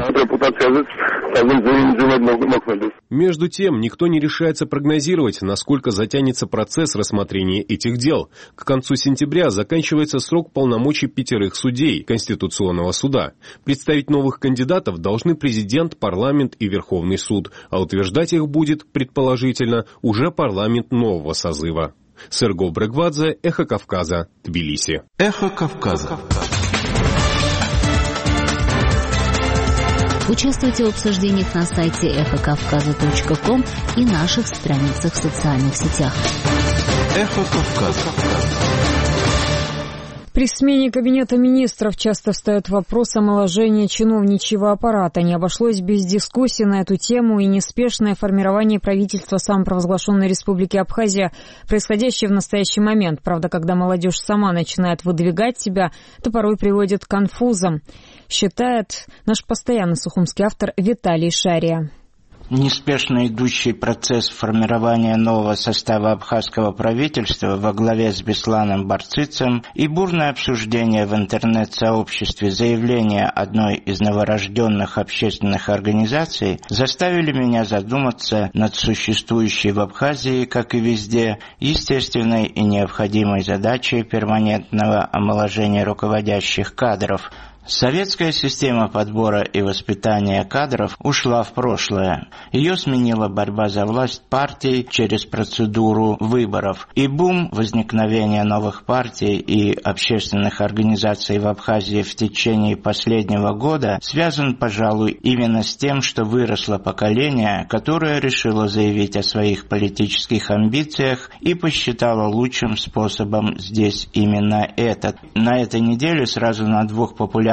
Между тем, никто не решается прогнозировать, насколько затянется процесс рассмотрения этих дел. К концу сентября заканчивается срок полномочий 5 судей Конституционного суда. Представить новых кандидатов должны президент, парламент и Верховный суд, а утверждать их будет, предположительно, уже парламент нового созыва. Серго Брегвадзе, Эхо Кавказа, Тбилиси. Эхо Кавказа. Участвуйте в обсуждениях на сайте эхокавказа.ком и наших страницах в социальных сетях. Эхо Кавказа. При смене Кабинета министров часто встает вопрос омоложения чиновничьего аппарата. Не обошлось без дискуссий на эту тему и неспешное формирование правительства самопровозглашенной Республики Абхазия, происходящее в настоящий момент. Правда, когда молодежь сама начинает выдвигать себя, то порой приводит к конфузам, считает наш постоянный сухумский автор Виталий Шария. Неспешно идущий процесс формирования нового состава абхазского правительства во главе с Бесланом Барцицем и бурное обсуждение в интернет-сообществе заявления одной из новорожденных общественных организаций заставили меня задуматься над существующей в Абхазии, как и везде, естественной и необходимой задачей перманентного омоложения руководящих кадров. Советская система подбора и воспитания кадров ушла в прошлое. Ее сменила борьба за власть партий через процедуру выборов. И бум возникновения новых партий и общественных организаций в Абхазии в течение последнего года связан, пожалуй, именно с тем, что выросло поколение, которое решило заявить о своих политических амбициях и посчитало лучшим способом здесь именно этот. На этой неделе сразу на 2 популярных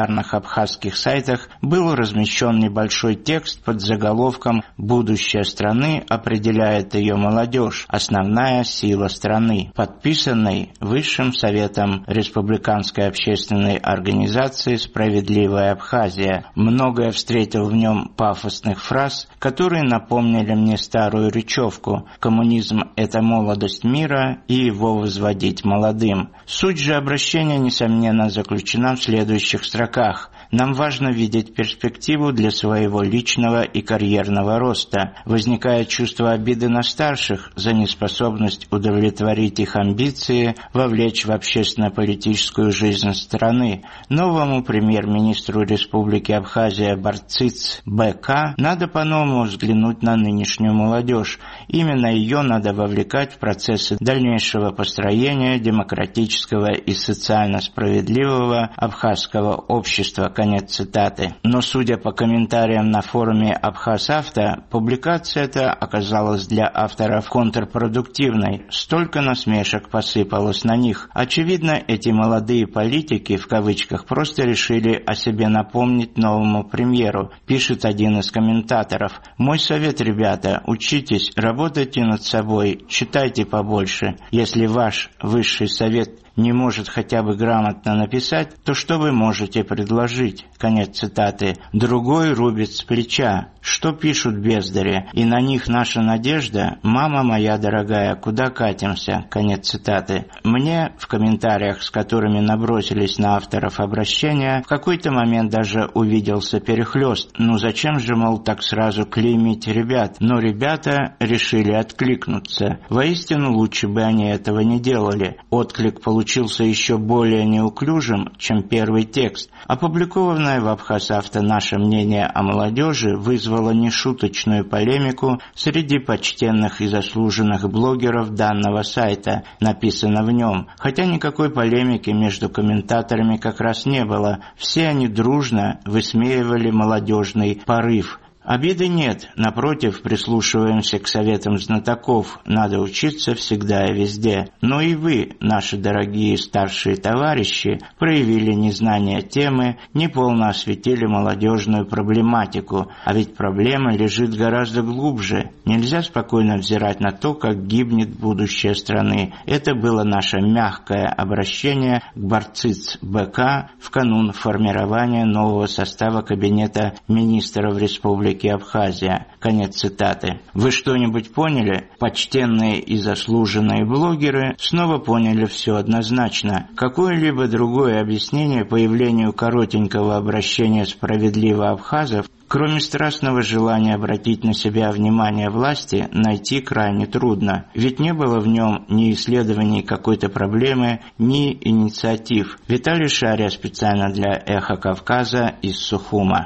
популярных абхазских сайтах был размещен небольшой текст под заголовком «Будущее страны определяет ее молодежь. Основная сила страны», подписанный Высшим советом Республиканской общественной организации «Справедливая Абхазия». Многое встретил в нем пафосных фраз, которые напомнили мне старую речевку «Коммунизм – это молодость мира, и его возводить молодым». Суть же обращения, несомненно, заключена в следующих строках. Нам важно видеть перспективу для своего личного и карьерного роста. Возникает чувство обиды на старших за неспособность удовлетворить их амбиции, вовлечь в общественно-политическую жизнь страны. Новому премьер-министру Республики Абхазия Барциц БК надо по-новому взглянуть на нынешнюю молодежь. Именно ее надо вовлекать в процессы дальнейшего построения демократического и социально справедливого абхазского общества. Конец цитаты. Но, судя по комментариям на форуме «Абхаз-Авто», публикация эта оказалась для авторов контрпродуктивной. Столько насмешек посыпалось на них. Очевидно, эти молодые политики, в кавычках, просто решили о себе напомнить новому премьеру, пишет один из комментаторов. «Мой совет, ребята, учитесь, работайте над собой, читайте побольше. Если ваш высший совет не может хотя бы грамотно написать, то что вы можете предложить?» Конец цитаты. Другой рубит с плеча. Что пишут бездари? И на них наша надежда? Мама моя дорогая, куда катимся? Конец цитаты. Мне в комментариях, с которыми набросились на авторов обращения, в какой-то момент даже увиделся перехлёст. Ну зачем же, мол, так сразу клеймить ребят? Но ребята решили откликнуться. Воистину, лучше бы они этого не делали. Отклик получился еще более неуклюжим, чем первый текст. Опубликованное в Абхаз-Авто наше мнение о молодежи вызвало нешуточную полемику среди почтенных и заслуженных блогеров данного сайта, написано в нем. Хотя никакой полемики между комментаторами как раз не было. Все они дружно высмеивали молодежный порыв. Обиды нет, напротив, прислушиваемся к советам знатоков, надо учиться всегда и везде. Но и вы, наши дорогие старшие товарищи, проявили незнание темы, неполно осветили молодежную проблематику, а ведь проблема лежит гораздо глубже. Нельзя спокойно взирать на то, как гибнет будущее страны. Это было наше мягкое обращение к Барциц БК в канун формирования нового состава Кабинета министров Республики Абхазия. Конец цитаты. Вы что-нибудь поняли? Почтенные и заслуженные блогеры снова поняли все однозначно. Какое-либо другое объяснение появлению коротенького обращения справедливо абхазов, кроме страстного желания обратить на себя внимание власти, найти крайне трудно. Ведь не было в нем ни исследований какой-то проблемы, ни инициатив. Виталий Шария специально для «Эхо Кавказа» из Сухума.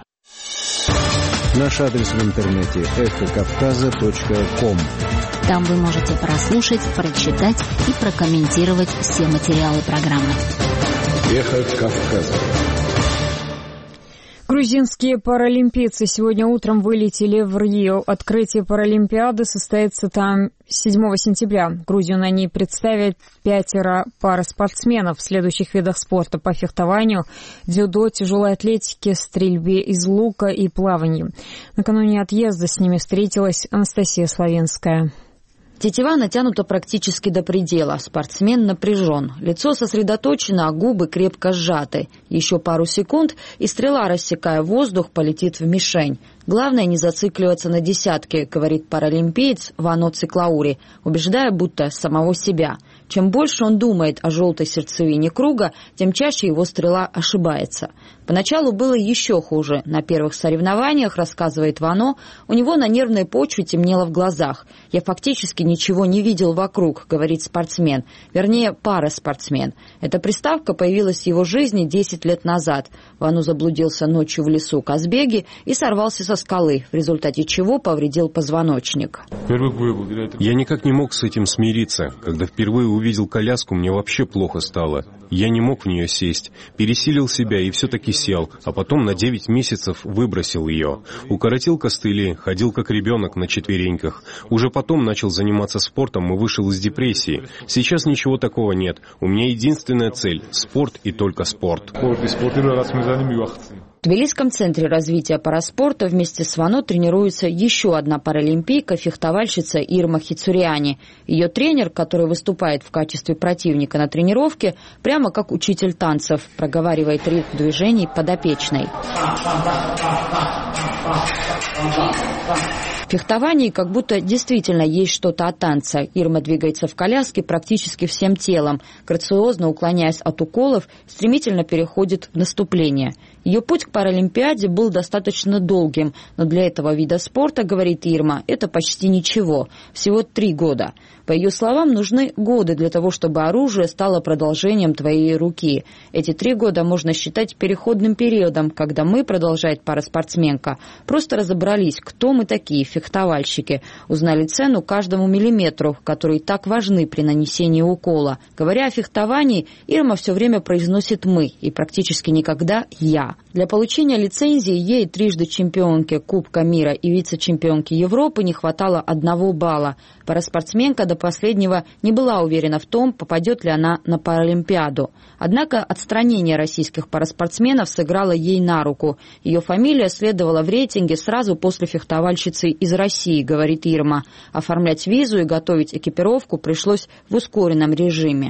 Наш адрес в интернете эхокавказа.ком. Там вы можете прослушать, прочитать и прокомментировать все материалы программы. Эхо Кавказа. Грузинские паралимпийцы сегодня утром вылетели в Рио. Открытие Паралимпиады состоится там 7 сентября. Грузию на ней представят 5 пар спортсменов в следующих видах спорта: по фехтованию, дзюдо, тяжелой атлетике, стрельбе из лука и плаванию. Накануне отъезда с ними встретилась Анастасия Славенская. Тетива натянута практически до предела. Спортсмен напряжен. Лицо сосредоточено, а губы крепко сжаты. Еще пару секунд, и стрела, рассекая воздух, полетит в мишень. Главное не зацикливаться на десятке, говорит паралимпиец Вано Циклаури, убеждая будто самого себя. Чем больше он думает о желтой сердцевине круга, тем чаще его стрела ошибается. Поначалу было еще хуже. На первых соревнованиях, рассказывает Вано, у него на нервной почве темнело в глазах. «Я фактически ничего не видел вокруг», — говорит спортсмен. Вернее, параспортсмен. Эта приставка появилась в его жизни 10 лет назад. Вано заблудился ночью в лесу Казбеги и сорвался со скалы, в результате чего повредил позвоночник. Я никак не мог с этим смириться. Когда впервые увидел коляску, мне вообще плохо стало. Я не мог в нее сесть, пересилил себя и все-таки сел, а потом на 9 месяцев выбросил ее. Укоротил костыли, ходил как ребенок на четвереньках. Уже потом начал заниматься спортом и вышел из депрессии. Сейчас ничего такого нет. У меня единственная цель – спорт и только спорт. В Тбилисском центре развития параспорта вместе с Вано тренируется еще одна паралимпийка, фехтовальщица Ирма Хицуряни. Ее тренер, который выступает в качестве противника на тренировке, прямо как учитель танцев, проговаривает ритм движений подопечной. В фехтовании как будто действительно есть что-то от танца. Ирма двигается в коляске практически всем телом, грациозно уклоняясь от уколов, стремительно переходит в наступление. Ее путь к Паралимпиаде был достаточно долгим, но для этого вида спорта, говорит Ирма, это почти ничего, всего 3 года. По ее словам, нужны годы для того, чтобы оружие стало продолжением твоей руки. Эти 3 года можно считать переходным периодом, когда мы, продолжает параспортсменка, просто разобрались, кто мы такие, фехтовальщики, узнали цену каждому миллиметру, которые так важны при нанесении укола. Говоря о фехтовании, Ирма все время произносит «мы» и практически никогда «я». Для получения лицензии ей, трижды чемпионке Кубка мира и вице-чемпионке Европы, не хватало 1 балла. Параспортсменка до последнего не была уверена в том, попадет ли она на Паралимпиаду. Однако отстранение российских параспортсменов сыграло ей на руку. Ее фамилия следовала в рейтинге сразу после фехтовальщицы из России, говорит Ирма. Оформлять визу и готовить экипировку пришлось в ускоренном режиме.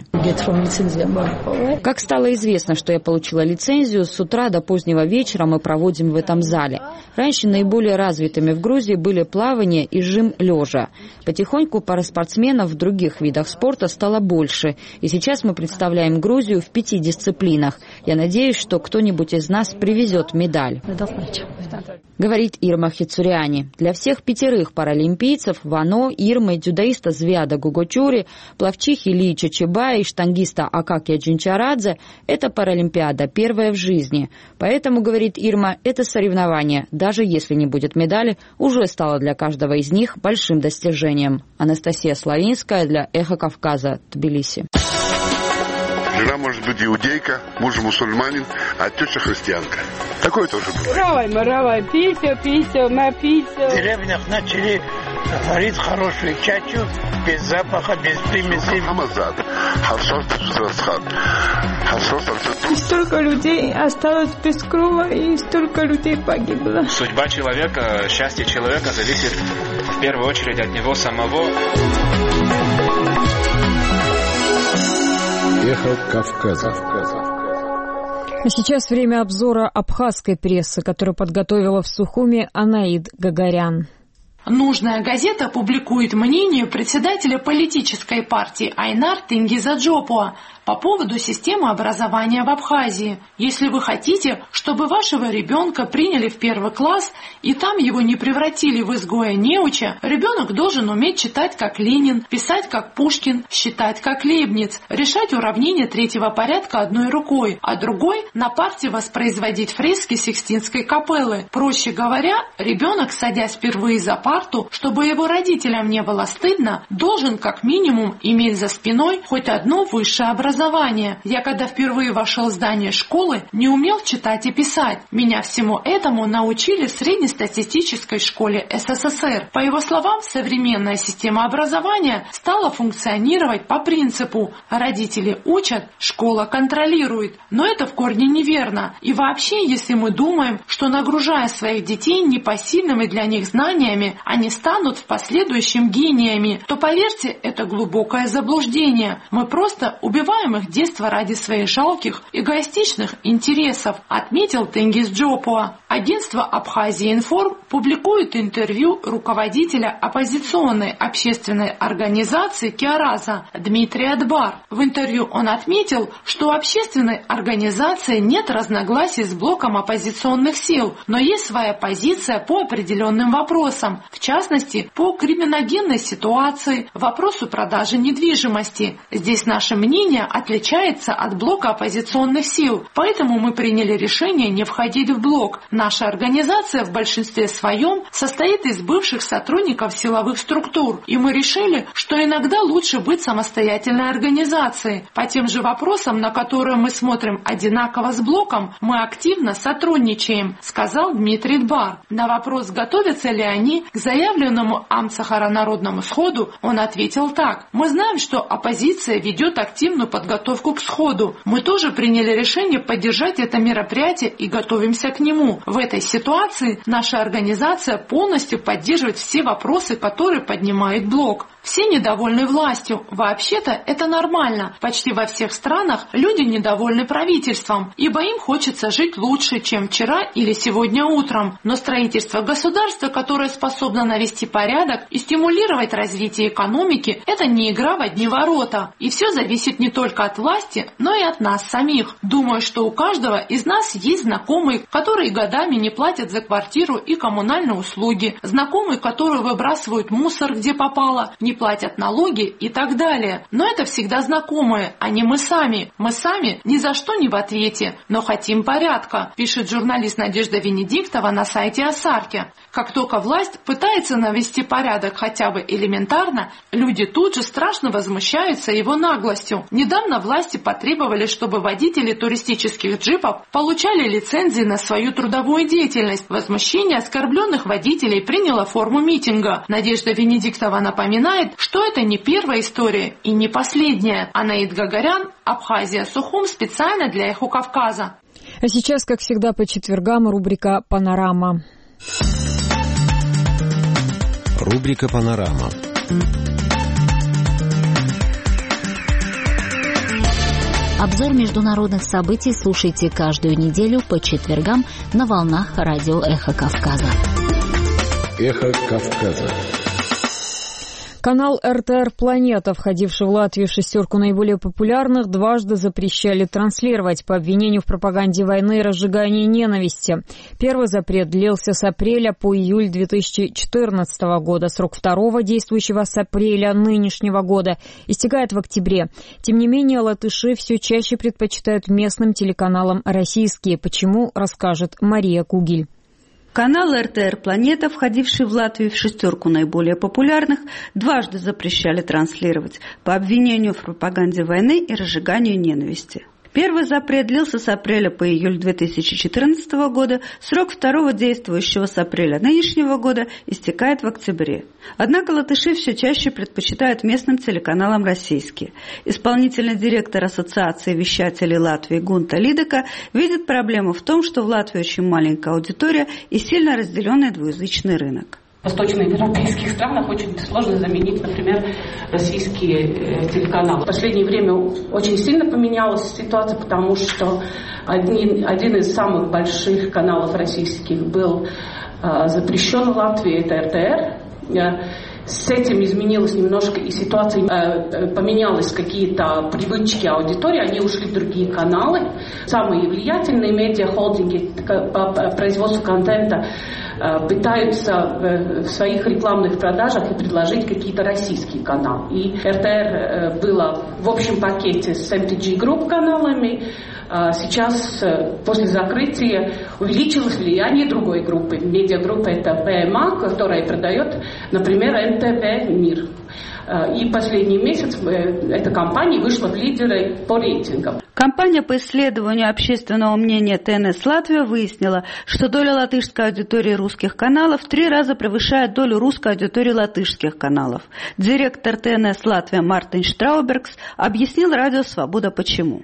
Как стало известно, что я получила лицензию, с утра до позднего вечера мы проводим в этом зале. Раньше наиболее развитыми в Грузии были плавание и жим лежа. Потихоньку параспортсменов в других видах спорта стало больше, и сейчас мы представляем Грузию в 5 дисциплинах. Я надеюсь, что кто-нибудь из нас привезет медаль. Говорит Ирма Хицуряни. Для всех 5 паралимпийцев Вано, Ирмы, дзюдоиста Звиада Гугочури, пловчихи Ли Чачебаи и штангиста Акакия Джинчарадзе – это Паралимпиада, первая в жизни. Поэтому, говорит Ирма, это соревнование, даже если не будет медали, уже стало для каждого из них большим достижением. Анастасия Славинская для «Эхо Кавказа», Тбилиси. Жена может быть иудейка, муж мусульманин, а теща христианка. Такое тоже бывает. Равай, пися, напися. В деревнях начали варить хорошую чачу, без запаха, без примесей. И столько людей осталось без крова, и столько людей погибло. Судьба человека, счастье человека зависит в первую очередь от него самого. Эхо Кавказа. А сейчас время обзора абхазской прессы, которую подготовила в Сухуми Анаид Гагарян. Нужная газета публикует мнение председателя политической партии Айнар Тенгиза Джопуа по поводу системы образования в Абхазии. Если вы хотите, чтобы вашего ребенка приняли в 1 класс и там его не превратили в изгоя-неуча, ребенок должен уметь читать как Ленин, писать как Пушкин, считать как Лейбниц, решать уравнения 3-го порядка одной рукой, а другой на парте воспроизводить фрески Сикстинской капеллы. Проще говоря, ребенок, садясь впервые за парту, чтобы его родителям не было стыдно, должен как минимум иметь за спиной хоть одно высшее образование. Я когда впервые вошел в здание школы, не умел читать и писать. Меня всему этому научили в среднестатистической школе СССР. По его словам, современная система образования стала функционировать по принципу «родители учат, школа контролирует». Но это в корне неверно. И вообще, если мы думаем, что нагружая своих детей непосильными для них знаниями, они станут в последующем гениями, то, поверьте, это глубокое заблуждение. Мы просто убиваем их детство ради своих жалких, эгоистичных интересов, отметил Тенгиз Джопуа. Агентство Абхазия-Информ публикует интервью руководителя оппозиционной общественной организации Киараза Дмитрия Дбар. В интервью он отметил, что у общественной организации нет разногласий с блоком оппозиционных сил, но есть своя позиция по определенным вопросам. в частности, по криминогенной ситуации, вопросу продажи недвижимости. Здесь наше мнение отличается от блока оппозиционных сил, поэтому мы приняли решение не входить в блок. Наша организация в большинстве своем состоит из бывших сотрудников силовых структур, и мы решили, что иногда лучше быть самостоятельной организацией. По тем же вопросам, на которые мы смотрим одинаково с блоком, мы активно сотрудничаем, сказал Дмитрий Дбар. На вопрос, готовятся ли они к заявленному Амцахара народному сходу, он ответил так: мы знаем, что оппозиция ведет активную подготовку к сходу. Мы тоже приняли решение поддержать это мероприятие и готовимся к нему. В этой ситуации наша организация полностью поддерживает все вопросы, которые поднимает блок. Все недовольны властью. Вообще-то это нормально. Почти во всех странах люди недовольны правительством, ибо им хочется жить лучше, чем вчера или сегодня утром. Но строительство государства, которое способно навести порядок и стимулировать развитие экономики, это не игра в одни ворота. И все зависит не только от власти, но и от нас самих. Думаю, что у каждого из нас есть знакомые, которые годами не платят за квартиру и коммунальные услуги, знакомые, которые выбрасывают мусор где попало, не платят налоги и так далее. Но это всегда знакомые, а не мы сами. Мы сами ни за что не в ответе, но хотим порядка, пишет журналист Надежда Венедиктова на сайте Асарки. Как только власть пытается навести порядок хотя бы элементарно, люди тут же страшно возмущаются его наглостью. Недавно власти потребовали, чтобы водители туристических джипов получали лицензии на свою трудовую деятельность. Возмущение оскорбленных водителей приняло форму митинга. Надежда Венедиктова напоминает, что это не первая история и не последняя. Анаид Гагарян, Абхазия, Сухум, специально для Эхо Кавказа. А сейчас, как всегда, по четвергам рубрика «Панорама». Рубрика «Панорама». Обзор международных событий слушайте каждую неделю по четвергам на волнах радио «Эхо Кавказа». «Эхо Кавказа». Канал РТР «Планета», входивший в Латвию в шестерку наиболее популярных, дважды запрещали транслировать по обвинению в пропаганде войны и разжигании ненависти. Первый запрет длился с апреля по июль 2014 года. Срок второго, действующего с апреля нынешнего года, истекает в октябре. Тем не менее, латыши все чаще предпочитают местным телеканалам российские. Почему, расскажет Мария Кугель. Канал РТР «Планета», входивший в Латвию в шестерку наиболее популярных, дважды запрещали транслировать по обвинению в пропаганде войны и разжиганию ненависти. Первый запрет длился с апреля по июль 2014 года, срок второго, действующего с апреля нынешнего года, истекает в октябре. Однако латыши все чаще предпочитают местным телеканалам российские. Исполнительный директор Ассоциации вещателей Латвии Гунта Лидека видит проблему в том, что в Латвии очень маленькая аудитория и сильно разделенный двуязычный рынок. В восточноевропейских странах очень сложно заменить, например, российские телеканалы. В последнее время очень сильно поменялась ситуация, потому что один из самых больших каналов российских был запрещен в Латвии, это РТР. С этим изменилась немножко и ситуация, поменялись какие-то привычки аудитории, они ушли в другие каналы. Самые влиятельные медиахолдинги по производству контента пытаются в своих рекламных продажах и предложить какие-то российские каналы. И РТР было в общем пакете с MTG Group каналами. Сейчас, после закрытия, увеличилось влияние другой группы. Медиагруппа это ПМА, которая продает, например, НТВ «Мир». И последний месяц эта компания вышла в лидеры по рейтингам. Компания по исследованию общественного мнения ТНС Латвия выяснила, что доля латышской аудитории русских каналов в 3 раза превышает долю русской аудитории латышских каналов. Директор ТНС Латвия Мартин Штраубергс объяснил радио «Свобода» почему.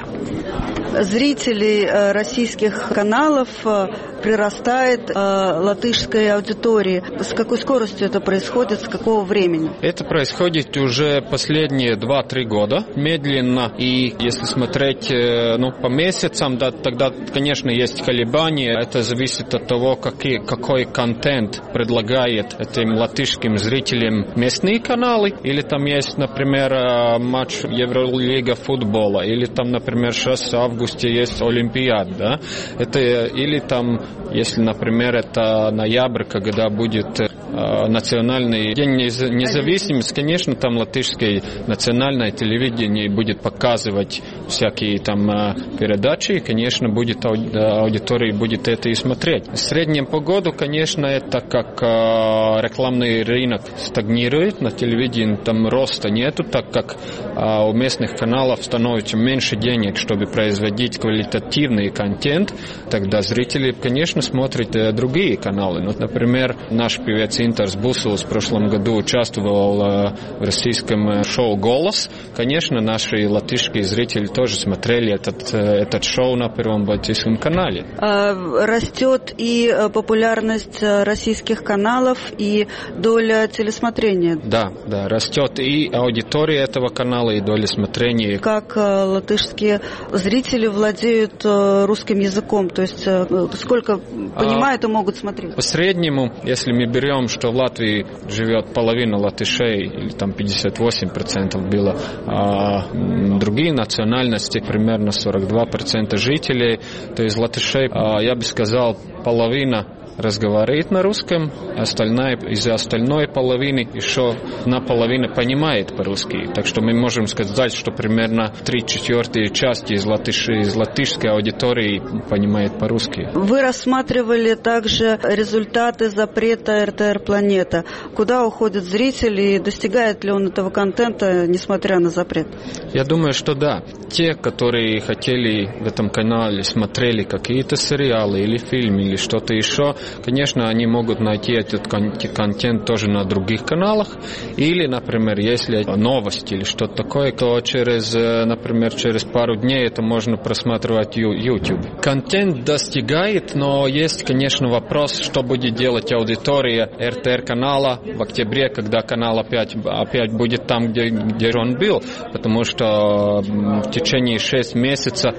Зрителей российских каналов прирастает латышской аудитории. С какой скоростью это происходит, с какого времени? Это происходит уже последние 2-3 года, медленно. И если смотреть по месяцам, да, тогда, конечно, есть колебания. Это зависит от того, какой контент предлагает этим латышским зрителям местные каналы. Или там есть, например, матч Евролига футбола. Или там, например, сейчас в августе есть Олимпиада. Да? Это или там если, например, это ноябрь, когда будет национальный день независимости, конечно, там латышское национальное телевидение будет показывать всякие там передачи, и, конечно, будет аудитория будет это и смотреть. В среднем по году, конечно, это как рекламный рынок стагнирует на телевидении, там роста нету, так как у местных каналов становится меньше денег, чтобы производить квалитативный контент, тогда зрители, конечно, смотрят другие каналы. Ну, например, наш певец Интерс Бусулс в прошлом году участвовал в российском шоу «Голос». Конечно, наши латышские зрители тоже смотрели этот шоу на Первом Балтийском канале. Растет и популярность российских каналов, и доля телесмотрения. Да, растет и аудитория этого канала, и доля смотрения. Как латышские зрители владеют русским языком? То есть сколько понимают и могут смотреть? По среднему, если мы берем, что в Латвии живет половина латышей, или там 58% было, а другие национальности, примерно 42% жителей, то есть латышей, я бы сказал, половина разговаривает на русском, из остальной половины еще наполовину понимает по-русски. Так что мы можем сказать, что примерно 3/4 части из латышской аудитории понимает по-русски. Вы рассматривали также результаты запрета РТР «Планета». Куда уходят зрители и достигает ли он этого контента, несмотря на запрет? Я думаю, что да. Те, которые хотели в этом канале, смотрели какие-то сериалы или фильмы или что-то еще, конечно, они могут найти этот контент тоже на других каналах. Или, например, если новости или что-то такое, то например, через пару дней это можно просматривать YouTube. Контент достигает, но есть, конечно, вопрос, что будет делать аудитория РТР-канала в октябре, когда канал опять будет там, где он был. Потому что в течение 6 месяцев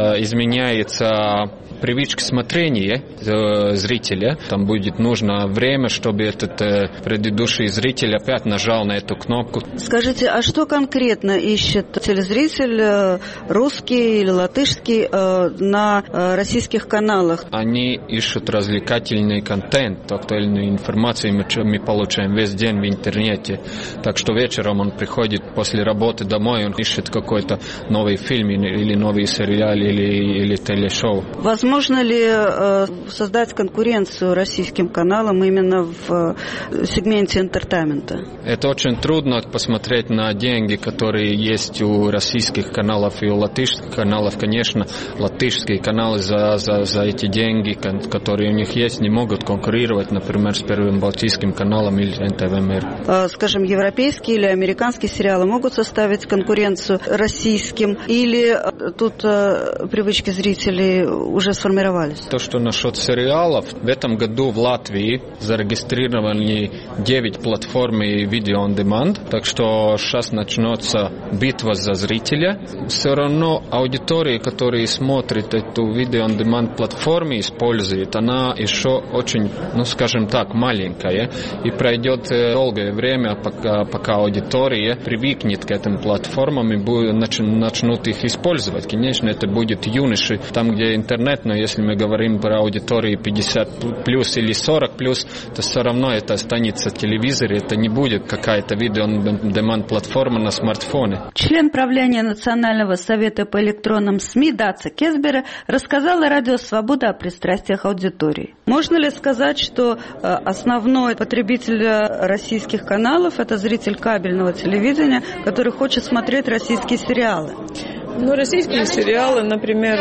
изменяется привычка смотрения зрителя. Там будет нужно время, чтобы этот предыдущий зритель опять нажал на эту кнопку. Скажите, а что конкретно ищет телезритель, русский или латышский, на российских каналах? Они ищут развлекательный контент, актуальную информацию мы получаем весь день в интернете. Так что вечером он приходит после работы домой, он ищет какой-то новый фильм или новый сериал или телешоу. Возможно ли создать конкуренцию российским каналам именно в сегменте интертеймента? Это очень трудно посмотреть на деньги, которые есть у российских каналов и у латышских каналов. Конечно, латышские каналы за эти деньги, которые у них есть, не могут конкурировать, например, с Первым Балтийским каналом или НТВ Мир. Скажем, европейские или американские сериалы могут составить конкуренцию российским? Или тут привычки зрителей уже сформировались? То, что насчет сериалов, в этом году в Латвии зарегистрированы 9 платформ Video on Demand, так что сейчас начнется битва за зрителя. Все равно аудитория, которая смотрит эту Video on Demand платформу, использует, она еще очень, скажем так, маленькая, и пройдет долгое время, пока аудитория привыкнет к этим платформам и начнут их использовать. Конечно, это будет юноши, там, где интернет, но если мы говорим про аудиторию 50 плюс или 40 плюс, то все равно это останется в телевизоре, это не будет какая-то видео-деманд платформа на смартфоне. Член правления Национального совета по электронным СМИ Даца Кезбера рассказала Радио Свобода о пристрастиях аудитории. Можно ли сказать, что основной потребитель российских каналов – это зритель кабельного телевидения, который хочет смотреть российские сериалы? Российские сериалы, например,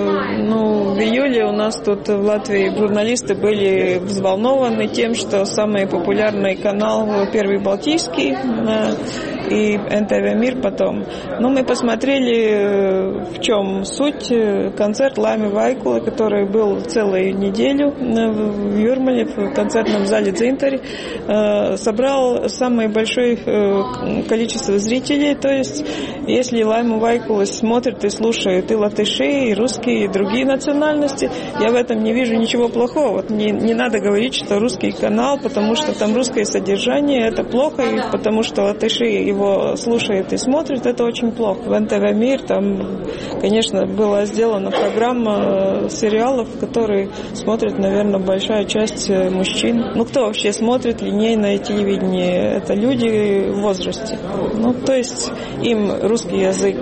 в июле у нас тут в Латвии журналисты были взволнованы тем, что самый популярный канал Первый Балтийский и НТВ Мир потом. Мы посмотрели, в чем суть. Концерт Лайми Вайкулы, который был целую неделю в Юрмале, в концертном зале Дзинтари, собрал самое большое количество зрителей. То есть, если Лайму Вайкулу смотрят и слушают и латыши, и русские, и другие национальности, я в этом не вижу ничего плохого. Не надо говорить, что русский канал, потому что там русское содержание, это плохо, и потому что латыши и его слушает и смотрит, это очень плохо. В НТВ «Мир» там, конечно, была сделана программа сериалов, которые смотрят, наверное, большая часть мужчин. Ну, кто вообще смотрит линейное телевидение? Это люди в возрасте. Ну, то есть им русский язык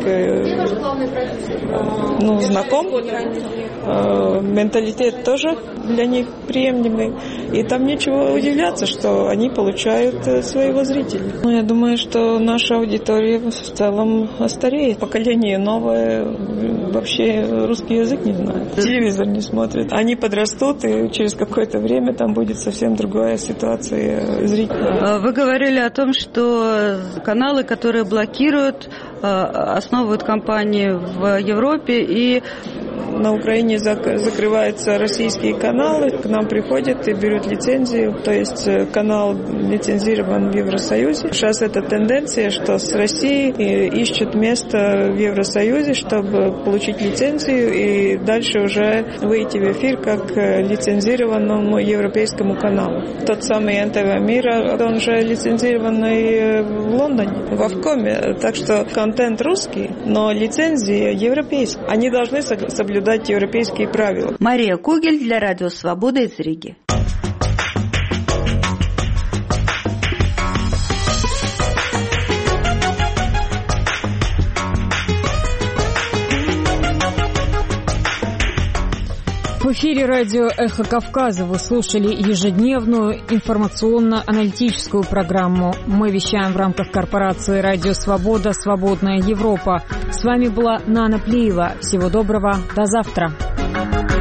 знаком, менталитет тоже для них приемлемый. И там нечего удивляться, что они получают своего зрителя. Я думаю, что наша аудитория в целом стареет. Поколение новое вообще русский язык не знает. Телевизор не смотрит. Они подрастут, и через какое-то время там будет совсем другая ситуация зрителя. Вы говорили о том, что каналы, которые блокируют, основывают компании в Европе, и на Украине закрываются российские каналы, к нам приходят и берут лицензию, то есть канал лицензирован в Евросоюзе. Сейчас это тенденция, что с Россией ищут место в Евросоюзе, чтобы получить лицензию и дальше уже выйти в эфир как лицензированному европейскому каналу. Тот самый НТВ «Мир», он же лицензированный в Лондоне, в Авкоме, так что контент русский, но лицензия европейская. Они должны соблюдать европейские правила. Мария Кугель для Радио Свобода из Риги. В эфире радио «Эхо Кавказа» вы слушали ежедневную информационно-аналитическую программу. Мы вещаем в рамках корпорации «Радио Свобода. Свободная Европа». С вами была Нана Плиева. Всего доброго. До завтра.